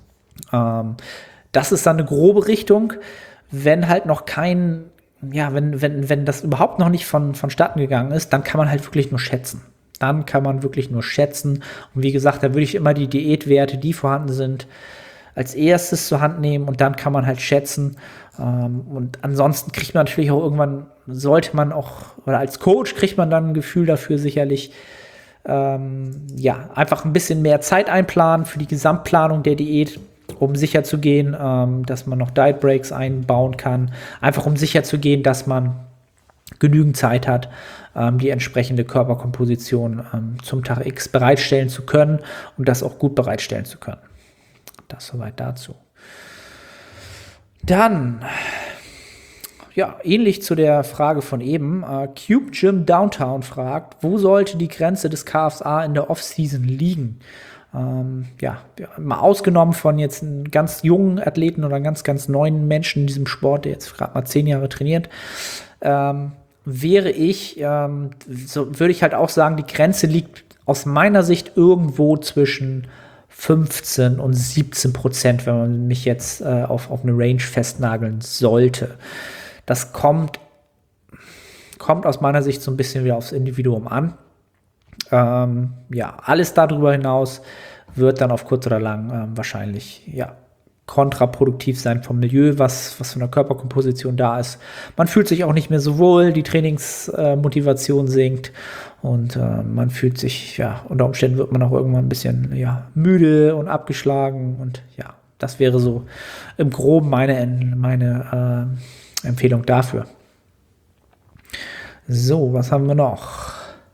Das ist dann eine grobe Richtung. Wenn halt noch wenn das überhaupt noch nicht vonstatten gegangen ist, dann kann man halt wirklich nur schätzen. Und wie gesagt, da würde ich immer die Diätwerte, die vorhanden sind, als erstes zur Hand nehmen und dann kann man halt schätzen. Und ansonsten kriegt man natürlich auch irgendwann, oder als Coach kriegt man dann ein Gefühl dafür sicherlich, einfach ein bisschen mehr Zeit einplanen für die Gesamtplanung der Diät, um sicher zu gehen, dass man noch Diet Breaks einbauen kann. Einfach um sicher zu gehen, dass man genügend Zeit hat, die entsprechende Körperkomposition zum Tag X bereitstellen zu können und das auch gut bereitstellen zu können. Das soweit dazu. Dann, ähnlich zu der Frage von eben, Cube Gym Downtown fragt, wo sollte die Grenze des KFA in der Off-Season liegen? Mal ausgenommen von jetzt einem ganz jungen Athleten oder ganz, ganz neuen Menschen in diesem Sport, der jetzt gerade mal 10 Jahre trainiert, würde ich halt auch sagen, die Grenze liegt aus meiner Sicht irgendwo zwischen 15 und 17%, wenn man mich jetzt auf eine Range festnageln sollte. Das kommt aus meiner Sicht so ein bisschen wieder aufs Individuum an. Alles darüber hinaus wird dann auf kurz oder lang wahrscheinlich kontraproduktiv sein vom Milieu, was von der Körperkomposition da ist. Man fühlt sich auch nicht mehr so wohl, die Trainingsmotivation sinkt und man fühlt sich, unter Umständen wird man auch irgendwann ein bisschen müde und abgeschlagen und Das wäre so im Groben meine Empfehlung dafür. So, was haben wir noch?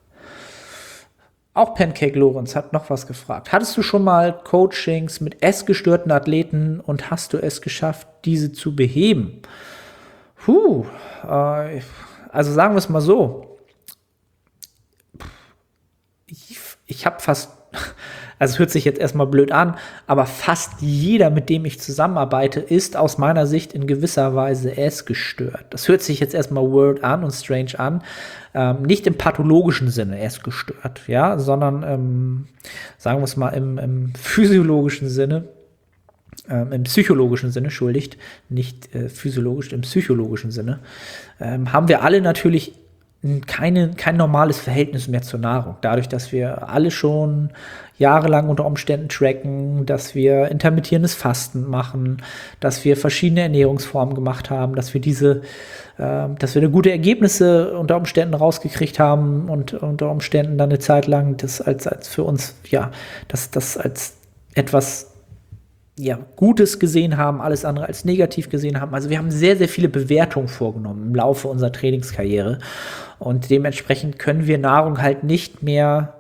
Auch Pancake Lorenz hat noch was gefragt. Hattest du schon mal Coachings mit essgestörten Athleten und hast du es geschafft, diese zu beheben? Also sagen wir es mal so. Ich habe fast, also es hört sich jetzt erstmal blöd an, aber fast jeder, mit dem ich zusammenarbeite, ist aus meiner Sicht in gewisser Weise essgestört. Das hört sich jetzt erstmal weird an und strange an. Nicht im pathologischen Sinne essgestört, ja, sondern sagen wir es mal im physiologischen Sinne, im psychologischen Sinne, entschuldigt, nicht physiologisch, im psychologischen Sinne, haben wir alle natürlich kein normales Verhältnis mehr zur Nahrung. Dadurch, dass wir alle schon jahrelang unter Umständen tracken, dass wir intermittierendes Fasten machen, dass wir verschiedene Ernährungsformen gemacht haben, dass wir dass wir gute Ergebnisse unter Umständen rausgekriegt haben und unter Umständen dann eine Zeit lang das als für uns, ja, das als etwas Gutes gesehen haben, alles andere als negativ gesehen haben. Also wir haben sehr, sehr viele Bewertungen vorgenommen im Laufe unserer Trainingskarriere und dementsprechend können wir Nahrung halt nicht mehr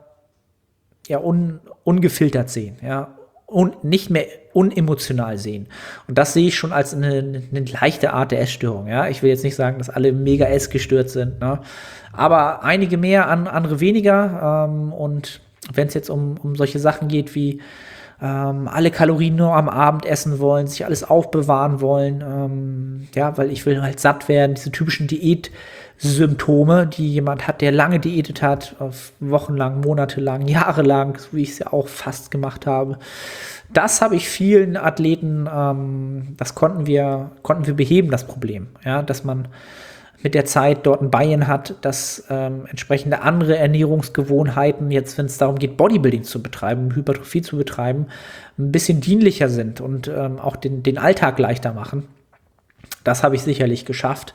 ungefiltert sehen, ja, und nicht mehr unemotional sehen. Und das sehe ich schon als eine leichte Art der Essstörung. Ja, ich will jetzt nicht sagen, dass alle mega essgestört sind, ne? Aber einige mehr, andere weniger. Und wenn es jetzt um solche Sachen geht wie alle Kalorien nur am Abend essen wollen, sich alles aufbewahren wollen, weil ich will halt satt werden, diese typischen Diätsymptome, die jemand hat, der lange diätet hat, auf wochenlang, monatelang, jahrelang, so wie ich es ja auch fast gemacht habe. Das habe ich vielen Athleten, das konnten wir beheben, das Problem, ja, dass man mit der Zeit dort ein Buy-in hat, dass entsprechende andere Ernährungsgewohnheiten, jetzt wenn es darum geht, Bodybuilding zu betreiben, Hypertrophie zu betreiben, ein bisschen dienlicher sind und auch den Alltag leichter machen. Das habe ich sicherlich geschafft.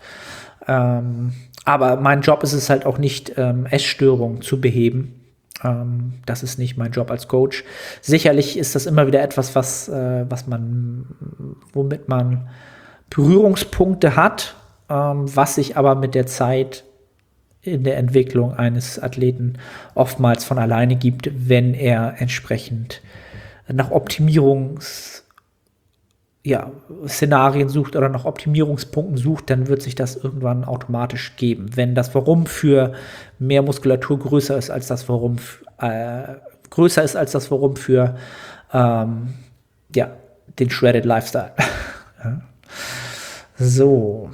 Aber mein Job ist es halt auch nicht, Essstörungen zu beheben. Das ist nicht mein Job als Coach. Sicherlich ist das immer wieder etwas, womit man Berührungspunkte hat, was sich aber mit der Zeit in der Entwicklung eines Athleten oftmals von alleine gibt, wenn er entsprechend nach Szenarien sucht oder nach Optimierungspunkten sucht, dann wird sich das irgendwann automatisch geben. Wenn das Warum für mehr Muskulatur größer ist als das Warum für den Shredded Lifestyle. So.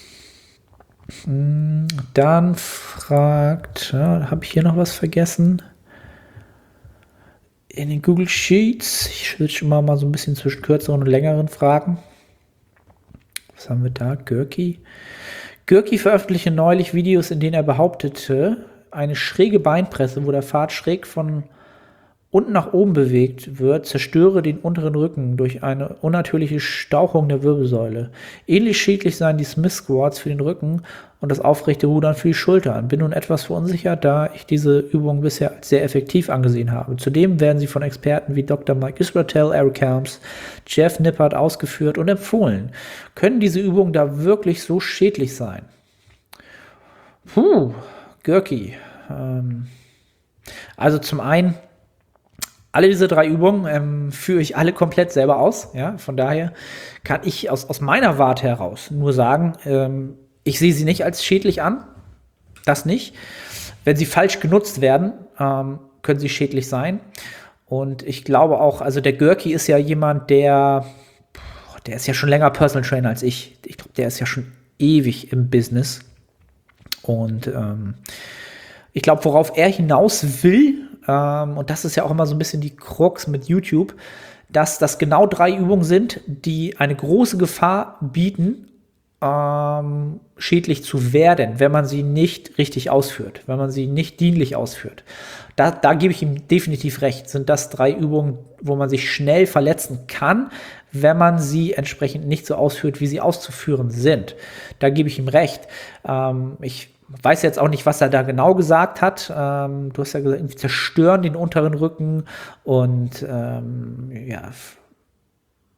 Dann fragt, habe ich hier noch was vergessen? In den Google Sheets, ich switche mal so ein bisschen zwischen kürzeren und längeren Fragen. Was haben wir da? Görki veröffentlichte neulich Videos, in denen er behauptete, eine schräge Beinpresse, wo der Pfad schräg von unten nach oben bewegt wird, zerstöre den unteren Rücken durch eine unnatürliche Stauchung der Wirbelsäule. Ähnlich schädlich seien die Smith Squats für den Rücken und das aufrechte Rudern für die Schultern. Bin nun etwas verunsichert, da ich diese Übung bisher als sehr effektiv angesehen habe. Zudem werden sie von Experten wie Dr. Mike Israetel, Eric Helms, Jeff Nippard ausgeführt und empfohlen. Können diese Übungen da wirklich so schädlich sein? Görki. Also zum einen, alle diese 3 Übungen führe ich alle komplett selber aus. Ja? Von daher kann ich aus meiner Warte heraus nur sagen, ich sehe sie nicht als schädlich an. Das nicht. Wenn sie falsch genutzt werden, können sie schädlich sein. Und ich glaube auch, also der Görki ist ja jemand, der ist ja schon länger Personal Trainer als ich. Ich glaube, der ist ja schon ewig im Business. Und ich glaube, worauf er hinaus will, und das ist ja auch immer so ein bisschen die Krux mit YouTube, dass das genau 3 Übungen sind, die eine große Gefahr bieten, schädlich zu werden, wenn man sie nicht richtig ausführt, wenn man sie nicht dienlich ausführt. Da gebe ich ihm definitiv recht. Sind das 3 Übungen, wo man sich schnell verletzen kann, wenn man sie entsprechend nicht so ausführt, wie sie auszuführen sind. Da gebe ich ihm recht. Ich weiß jetzt auch nicht, was er da genau gesagt hat. Du hast ja gesagt, wir zerstören den unteren Rücken und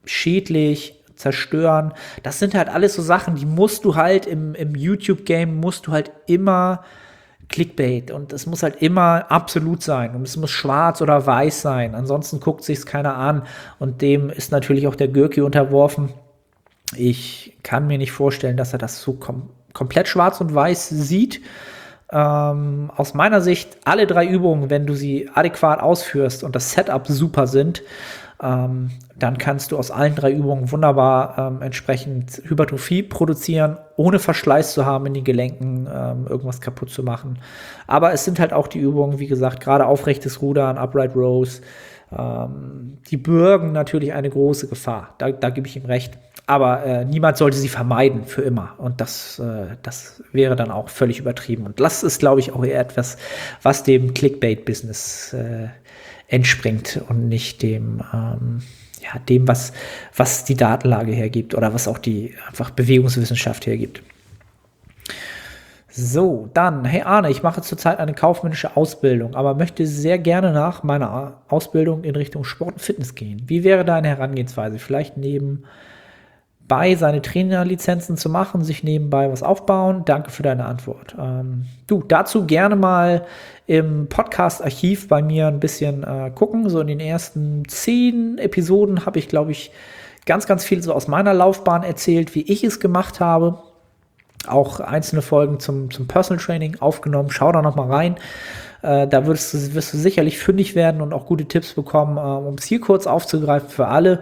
schädlich, zerstören. Das sind halt alles so Sachen, die musst du halt im YouTube-Game, musst du halt immer Clickbait, und es muss halt immer absolut sein und es muss schwarz oder weiß sein, ansonsten guckt sich's keiner an, und dem ist natürlich auch der Gürki unterworfen. Ich kann mir nicht vorstellen, dass er das so komplett schwarz und weiß sieht. Aus meiner Sicht, alle 3 Übungen, wenn du sie adäquat ausführst und das Setup super sind, dann kannst du aus allen 3 Übungen wunderbar entsprechend Hypertrophie produzieren, ohne Verschleiß zu haben in den Gelenken, irgendwas kaputt zu machen. Aber es sind halt auch die Übungen, wie gesagt, gerade aufrechtes Rudern, Upright Rows, die bürgen natürlich eine große Gefahr. Da gebe ich ihm recht. Aber niemand sollte sie vermeiden für immer. Und das wäre dann auch völlig übertrieben. Und das ist, glaube ich, auch eher etwas, was dem Clickbait-Business entspringt und nicht dem, was die Datenlage hergibt oder was auch die einfach Bewegungswissenschaft hergibt. So, dann, hey Arne, ich mache zurzeit eine kaufmännische Ausbildung, aber möchte sehr gerne nach meiner Ausbildung in Richtung Sport und Fitness gehen. Wie wäre deine Herangehensweise? Vielleicht nebenbei seine Trainerlizenzen zu machen, sich nebenbei was aufbauen? Danke für deine Antwort. Du, dazu gerne mal im Podcast-Archiv bei mir ein bisschen gucken. So in den ersten 10 Episoden habe ich, glaube ich, ganz, ganz viel so aus meiner Laufbahn erzählt, wie ich es gemacht habe. Auch einzelne Folgen zum Personal Training aufgenommen. Schau da noch mal rein. Da wirst du sicherlich fündig werden und auch gute Tipps bekommen, um es hier kurz aufzugreifen für alle.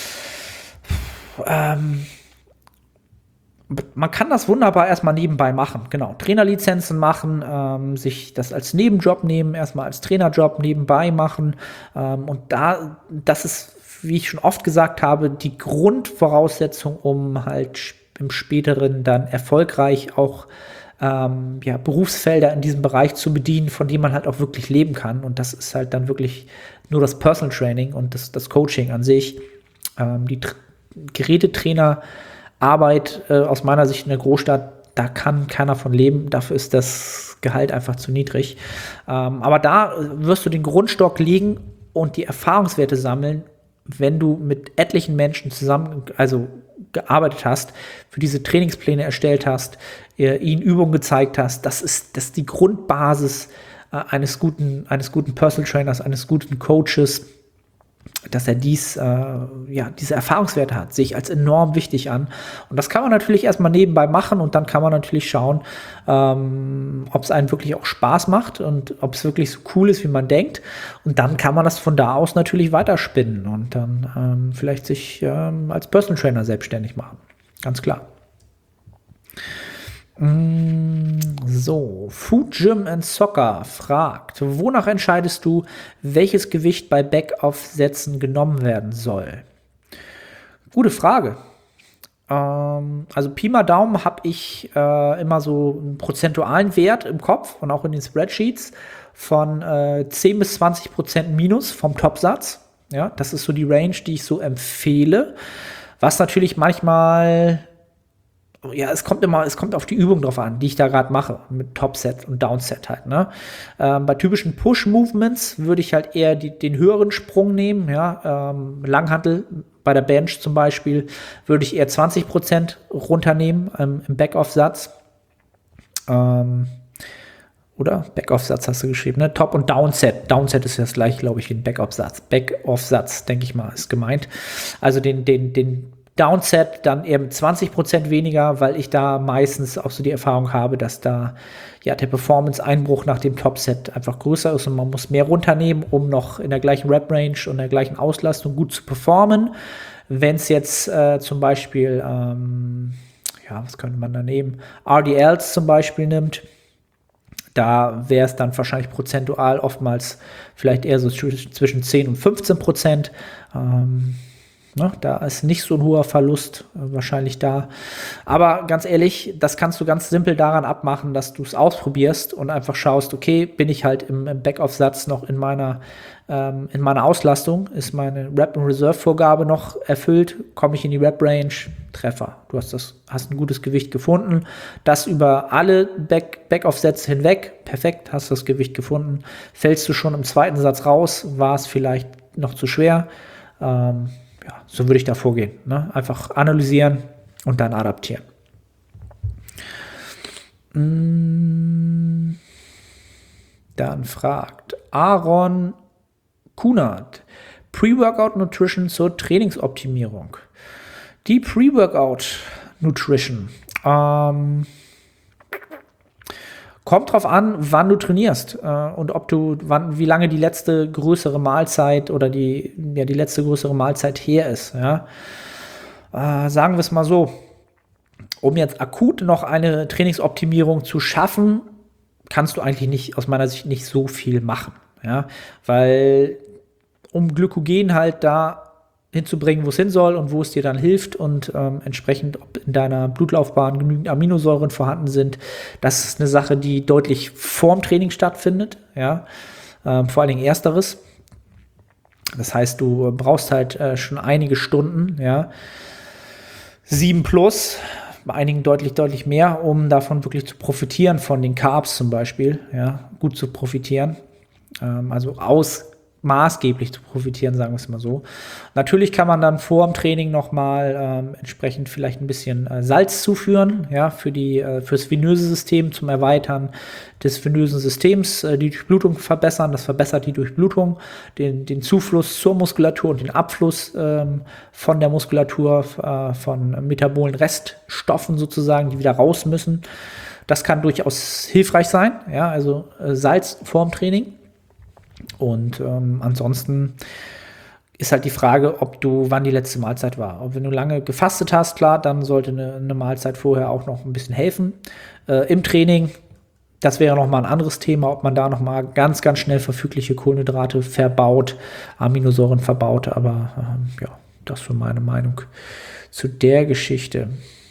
Man kann das wunderbar erstmal nebenbei machen. Genau, Trainerlizenzen machen, sich das als Nebenjob nehmen, erstmal als Trainerjob nebenbei machen. Und das ist, wie ich schon oft gesagt habe, die Grundvoraussetzung, um halt im Späteren dann erfolgreich auch Berufsfelder in diesem Bereich zu bedienen, von denen man halt auch wirklich leben kann. Und das ist halt dann wirklich nur das Personal Training und das Coaching an sich. Die Gerätetrainerarbeit aus meiner Sicht in der Großstadt, da kann keiner von leben. Dafür ist das Gehalt einfach zu niedrig. Aber da wirst du den Grundstock legen und die Erfahrungswerte sammeln, wenn du mit etlichen Menschen zusammen, gearbeitet hast, für diese Trainingspläne erstellt hast, ihnen Übungen gezeigt hast. Das ist die Grundbasis eines guten Personal Trainers, eines guten Coaches, dass er diese Erfahrungswerte hat, sehe ich als enorm wichtig an. Und das kann man natürlich erstmal nebenbei machen und dann kann man natürlich schauen, ob es einen wirklich auch Spaß macht und ob es wirklich so cool ist, wie man denkt. Und dann kann man das von da aus natürlich weiterspinnen und dann vielleicht sich als Personal Trainer selbstständig machen. Ganz klar. So, Food Gym and Soccer fragt, wonach entscheidest du, welches Gewicht bei Backoff-Sätzen genommen werden soll? Gute Frage. Also Pi mal Daumen habe ich immer so einen prozentualen Wert im Kopf und auch in den Spreadsheets von 10-20% minus vom Topsatz. Ja, das ist so die Range, die ich so empfehle. Was natürlich manchmal... Ja, es kommt auf die Übung drauf an, die ich da gerade mache, mit Topset und Downset halt, ne? Bei typischen Push-Movements würde ich halt eher den höheren Sprung nehmen, ja, Langhantel bei der Bench zum Beispiel würde ich eher 20% runternehmen im Backoff-Satz, oder? Backoff-Satz hast du geschrieben, ne? Top- und Downset. Downset ist das gleich, glaube ich, wie ein Backoff-Satz. Backoff-Satz, denke ich mal, ist gemeint. Also den Downset dann eher mit 20% weniger, weil ich da meistens auch so die Erfahrung habe, dass da ja der Performance-Einbruch nach dem Topset einfach größer ist und man muss mehr runternehmen, um noch in der gleichen Rep-Range und der gleichen Auslastung gut zu performen. Wenn es jetzt zum Beispiel, was könnte man da nehmen? RDLs zum Beispiel nimmt, da wäre es dann wahrscheinlich prozentual oftmals vielleicht eher so zwischen 10 und 15%. Da ist nicht so ein hoher Verlust wahrscheinlich da. Aber ganz ehrlich, das kannst du ganz simpel daran abmachen, dass du es ausprobierst und einfach schaust, okay, bin ich halt im Backoff-Satz noch in meiner Auslastung? Ist meine Rep-and-Reserve-Vorgabe noch erfüllt? Komme ich in die Rep-Range? Treffer. Du hast ein gutes Gewicht gefunden. Das über alle Backoff-Sätze hinweg. Perfekt, hast das Gewicht gefunden. Fällst du schon im zweiten Satz raus? War es vielleicht noch zu schwer? ja, so würde ich da vorgehen. Ne? Einfach analysieren und dann adaptieren. Dann fragt Aaron Kunert, Pre-Workout Nutrition zur Trainingsoptimierung. Die Pre-Workout Nutrition kommt drauf an, wann du trainierst und wie lange die letzte größere Mahlzeit oder die letzte größere Mahlzeit her ist. Ja? Sagen wir es mal so, um jetzt akut noch eine Trainingsoptimierung zu schaffen, kannst du eigentlich aus meiner Sicht nicht so viel machen. Ja? Weil um Glykogen halt da hinzubringen, wo es hin soll und wo es dir dann hilft und entsprechend, ob in deiner Blutlaufbahn genügend Aminosäuren vorhanden sind, das ist eine Sache, die deutlich vorm Training stattfindet, ja, vor allen Dingen ersteres. Das heißt, du brauchst halt schon einige Stunden, ja, 7 plus, bei einigen deutlich mehr, um davon wirklich zu profitieren, von den Carbs zum Beispiel, ja, gut zu profitieren, also maßgeblich zu profitieren, sagen wir es mal so. Natürlich kann man dann vor dem Training nochmal entsprechend vielleicht ein bisschen Salz zuführen, ja, fürs venöse System zum Erweitern des venösen Systems, die Durchblutung verbessern. Das verbessert die Durchblutung, den Zufluss zur Muskulatur und den Abfluss von der Muskulatur, von metabolen Reststoffen sozusagen, die wieder raus müssen. Das kann durchaus hilfreich sein, ja, also Salz vor dem Training. Und ansonsten ist halt die Frage, wann die letzte Mahlzeit war. Wenn du lange gefastet hast, klar, dann sollte eine Mahlzeit vorher auch noch ein bisschen helfen. Im Training, das wäre nochmal ein anderes Thema, ob man da nochmal ganz, ganz schnell verfügliche Kohlenhydrate verbaut, Aminosäuren verbaut. Aber ja, das ist meine Meinung zu der Geschichte.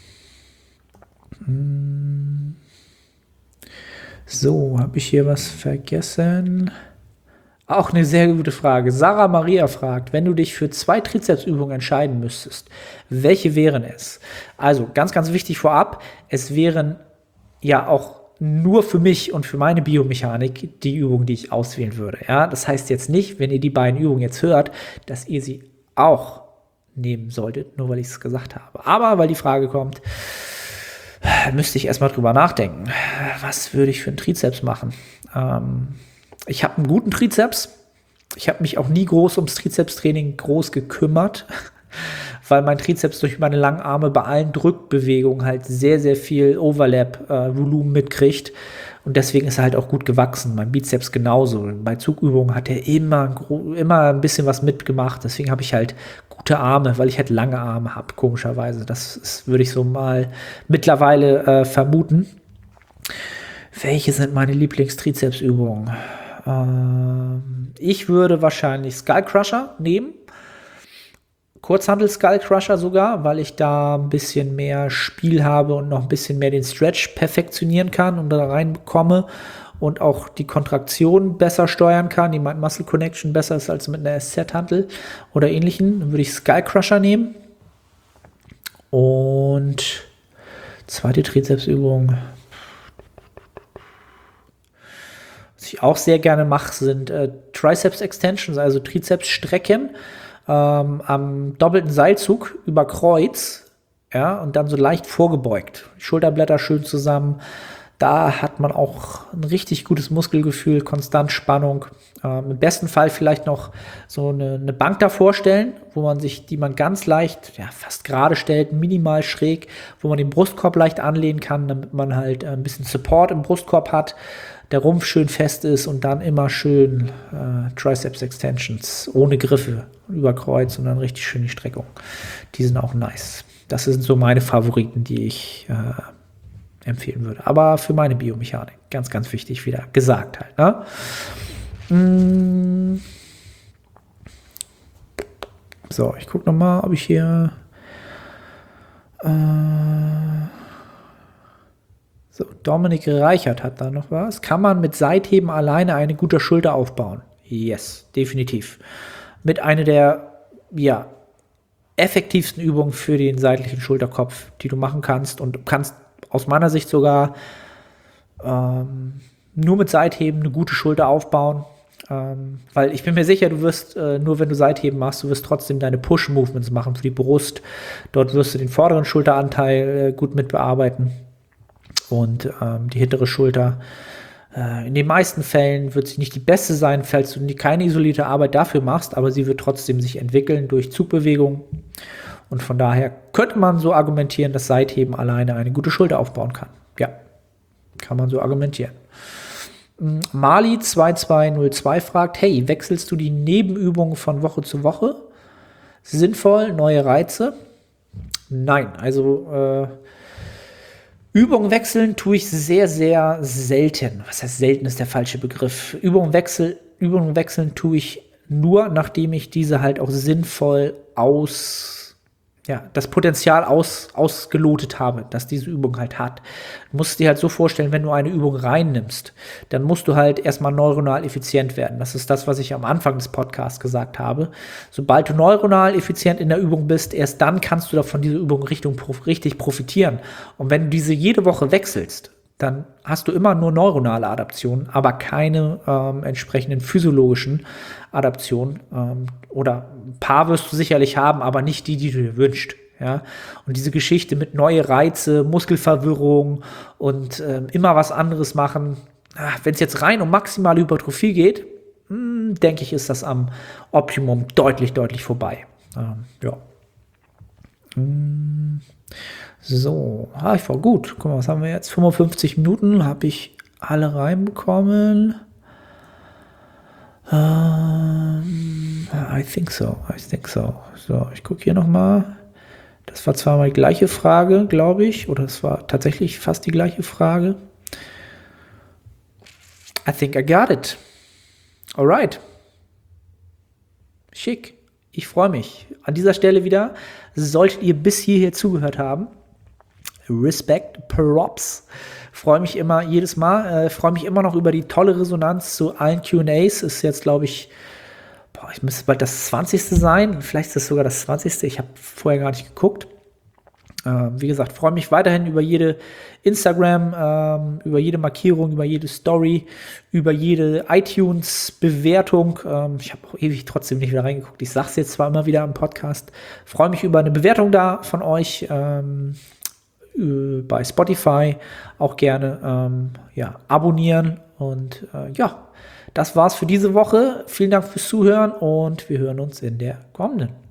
So, habe ich hier was vergessen? Auch eine sehr gute Frage. Sarah Maria fragt, wenn du dich für 2 Trizepsübungen entscheiden müsstest, welche wären es? Also ganz, ganz wichtig vorab, es wären ja auch nur für mich und für meine Biomechanik die Übungen, die ich auswählen würde. Ja, das heißt jetzt nicht, wenn ihr die beiden Übungen jetzt hört, dass ihr sie auch nehmen solltet, nur weil ich es gesagt habe. Aber weil die Frage kommt, müsste ich erstmal drüber nachdenken. Was würde ich für einen Trizeps machen? Ich habe einen guten Trizeps. Ich habe mich auch nie groß ums Trizepstraining gekümmert, weil mein Trizeps durch meine langen Arme bei allen Drückbewegungen halt sehr, sehr viel Overlap-Volumen mitkriegt. Und deswegen ist er halt auch gut gewachsen. Mein Bizeps genauso. Bei Zugübungen hat er immer ein bisschen was mitgemacht. Deswegen habe ich halt gute Arme, weil ich halt lange Arme habe, komischerweise. Würde ich so mal mittlerweile vermuten. Welche sind meine Lieblingstrizepsübungen? Ich würde wahrscheinlich Skull Crusher nehmen. Kurzhantel Skull Crusher sogar, weil ich da ein bisschen mehr Spiel habe und noch ein bisschen mehr den Stretch perfektionieren kann und da reinbekomme und auch die Kontraktion besser steuern kann, die Muscle Connection besser ist als mit einer SZ-Hantel oder ähnlichen. Dann würde ich Skull Crusher nehmen. Und zweite Trizepsübung. Was ich auch sehr gerne mache, sind Triceps Extensions, also Trizeps-Strecken am doppelten Seilzug über Kreuz, ja, und dann so leicht vorgebeugt. Schulterblätter schön zusammen. Da hat man auch ein richtig gutes Muskelgefühl, konstant Spannung. Im besten Fall vielleicht noch so eine Bank davor stellen, die man ganz leicht, ja, fast gerade stellt, minimal schräg, wo man den Brustkorb leicht anlehnen kann, damit man halt ein bisschen Support im Brustkorb hat, der Rumpf schön fest ist und dann immer schön Triceps Extensions ohne Griffe über Kreuz und dann richtig schön die Streckung. Die sind auch nice. Das sind so meine Favoriten, die ich empfehlen würde. Aber für meine Biomechanik, ganz, ganz wichtig, wieder gesagt halt. Ne? So, ich gucke nochmal, ob ich hier so, Dominik Reichert hat da noch was. Kann man mit Seitheben alleine eine gute Schulter aufbauen? Yes, definitiv. Mit einer der, ja, effektivsten Übungen für den seitlichen Schulterkopf, die du machen kannst. Und du kannst aus meiner Sicht sogar nur mit Seitheben eine gute Schulter aufbauen. Weil ich bin mir sicher, du wirst, nur wenn du Seitheben machst, du wirst trotzdem deine Push-Movements machen für die Brust. Dort wirst du den vorderen Schulteranteil gut mit bearbeiten und die hintere Schulter. In den meisten Fällen wird sie nicht die beste sein, falls du keine isolierte Arbeit dafür machst, aber sie wird trotzdem sich entwickeln durch Zugbewegung. Und von daher könnte man so argumentieren, dass Seitheben alleine eine gute Schulter aufbauen kann. Ja, kann man so argumentieren. Mali 2202 fragt, hey, wechselst du die Nebenübungen von Woche zu Woche? Sinnvoll, neue Reize? Nein, also Übungen wechseln tue ich sehr, sehr selten. Was heißt selten, ist der falsche Begriff. Übungen wechseln tue ich nur, nachdem ich diese halt auch sinnvoll das Potenzial ausgelotet habe, dass diese Übung halt hat. Du musst dir halt so vorstellen, wenn du eine Übung reinnimmst, dann musst du halt erstmal neuronal effizient werden. Das ist das, was ich am Anfang des Podcasts gesagt habe. Sobald du neuronal effizient in der Übung bist, erst dann kannst du von dieser Übung richtig profitieren. Und wenn du diese jede Woche wechselst, dann hast du immer nur neuronale Adaptionen, aber keine entsprechenden physiologischen Adaptionen. Oder ein paar wirst du sicherlich haben, aber nicht die du dir wünschst. Ja? Und diese Geschichte mit neue Reize, Muskelverwirrung und immer was anderes machen, wenn es jetzt rein um maximale Hypertrophie geht, denke ich, ist das am Optimum deutlich vorbei. Ja. So, ich war gut. Guck mal, was haben wir jetzt? 55 Minuten habe ich alle reinbekommen. I think so. So, ich gucke hier nochmal. Das war zweimal die gleiche Frage, glaube ich. Oder es war tatsächlich fast die gleiche Frage. I think I got it. Alright. Schick. Ich freue mich. An dieser Stelle wieder, solltet ihr bis hierher zugehört haben, Respekt, Props. Freue mich immer jedes Mal. Freue mich immer noch über die tolle Resonanz zu allen Q&As. Ist jetzt, glaube ich, ich müsste bald das 20. sein. Vielleicht ist es sogar das 20. Ich habe vorher gar nicht geguckt. Wie gesagt, freue mich weiterhin über jede Instagram, über jede Markierung, über jede Story, über jede iTunes-Bewertung. Ich habe auch ewig trotzdem nicht wieder reingeguckt. Ich sage es jetzt zwar immer wieder im Podcast. Freue mich über eine Bewertung da von euch. Bei Spotify auch gerne abonnieren und das war's für diese Woche. Vielen Dank fürs Zuhören und wir hören uns in der kommenden.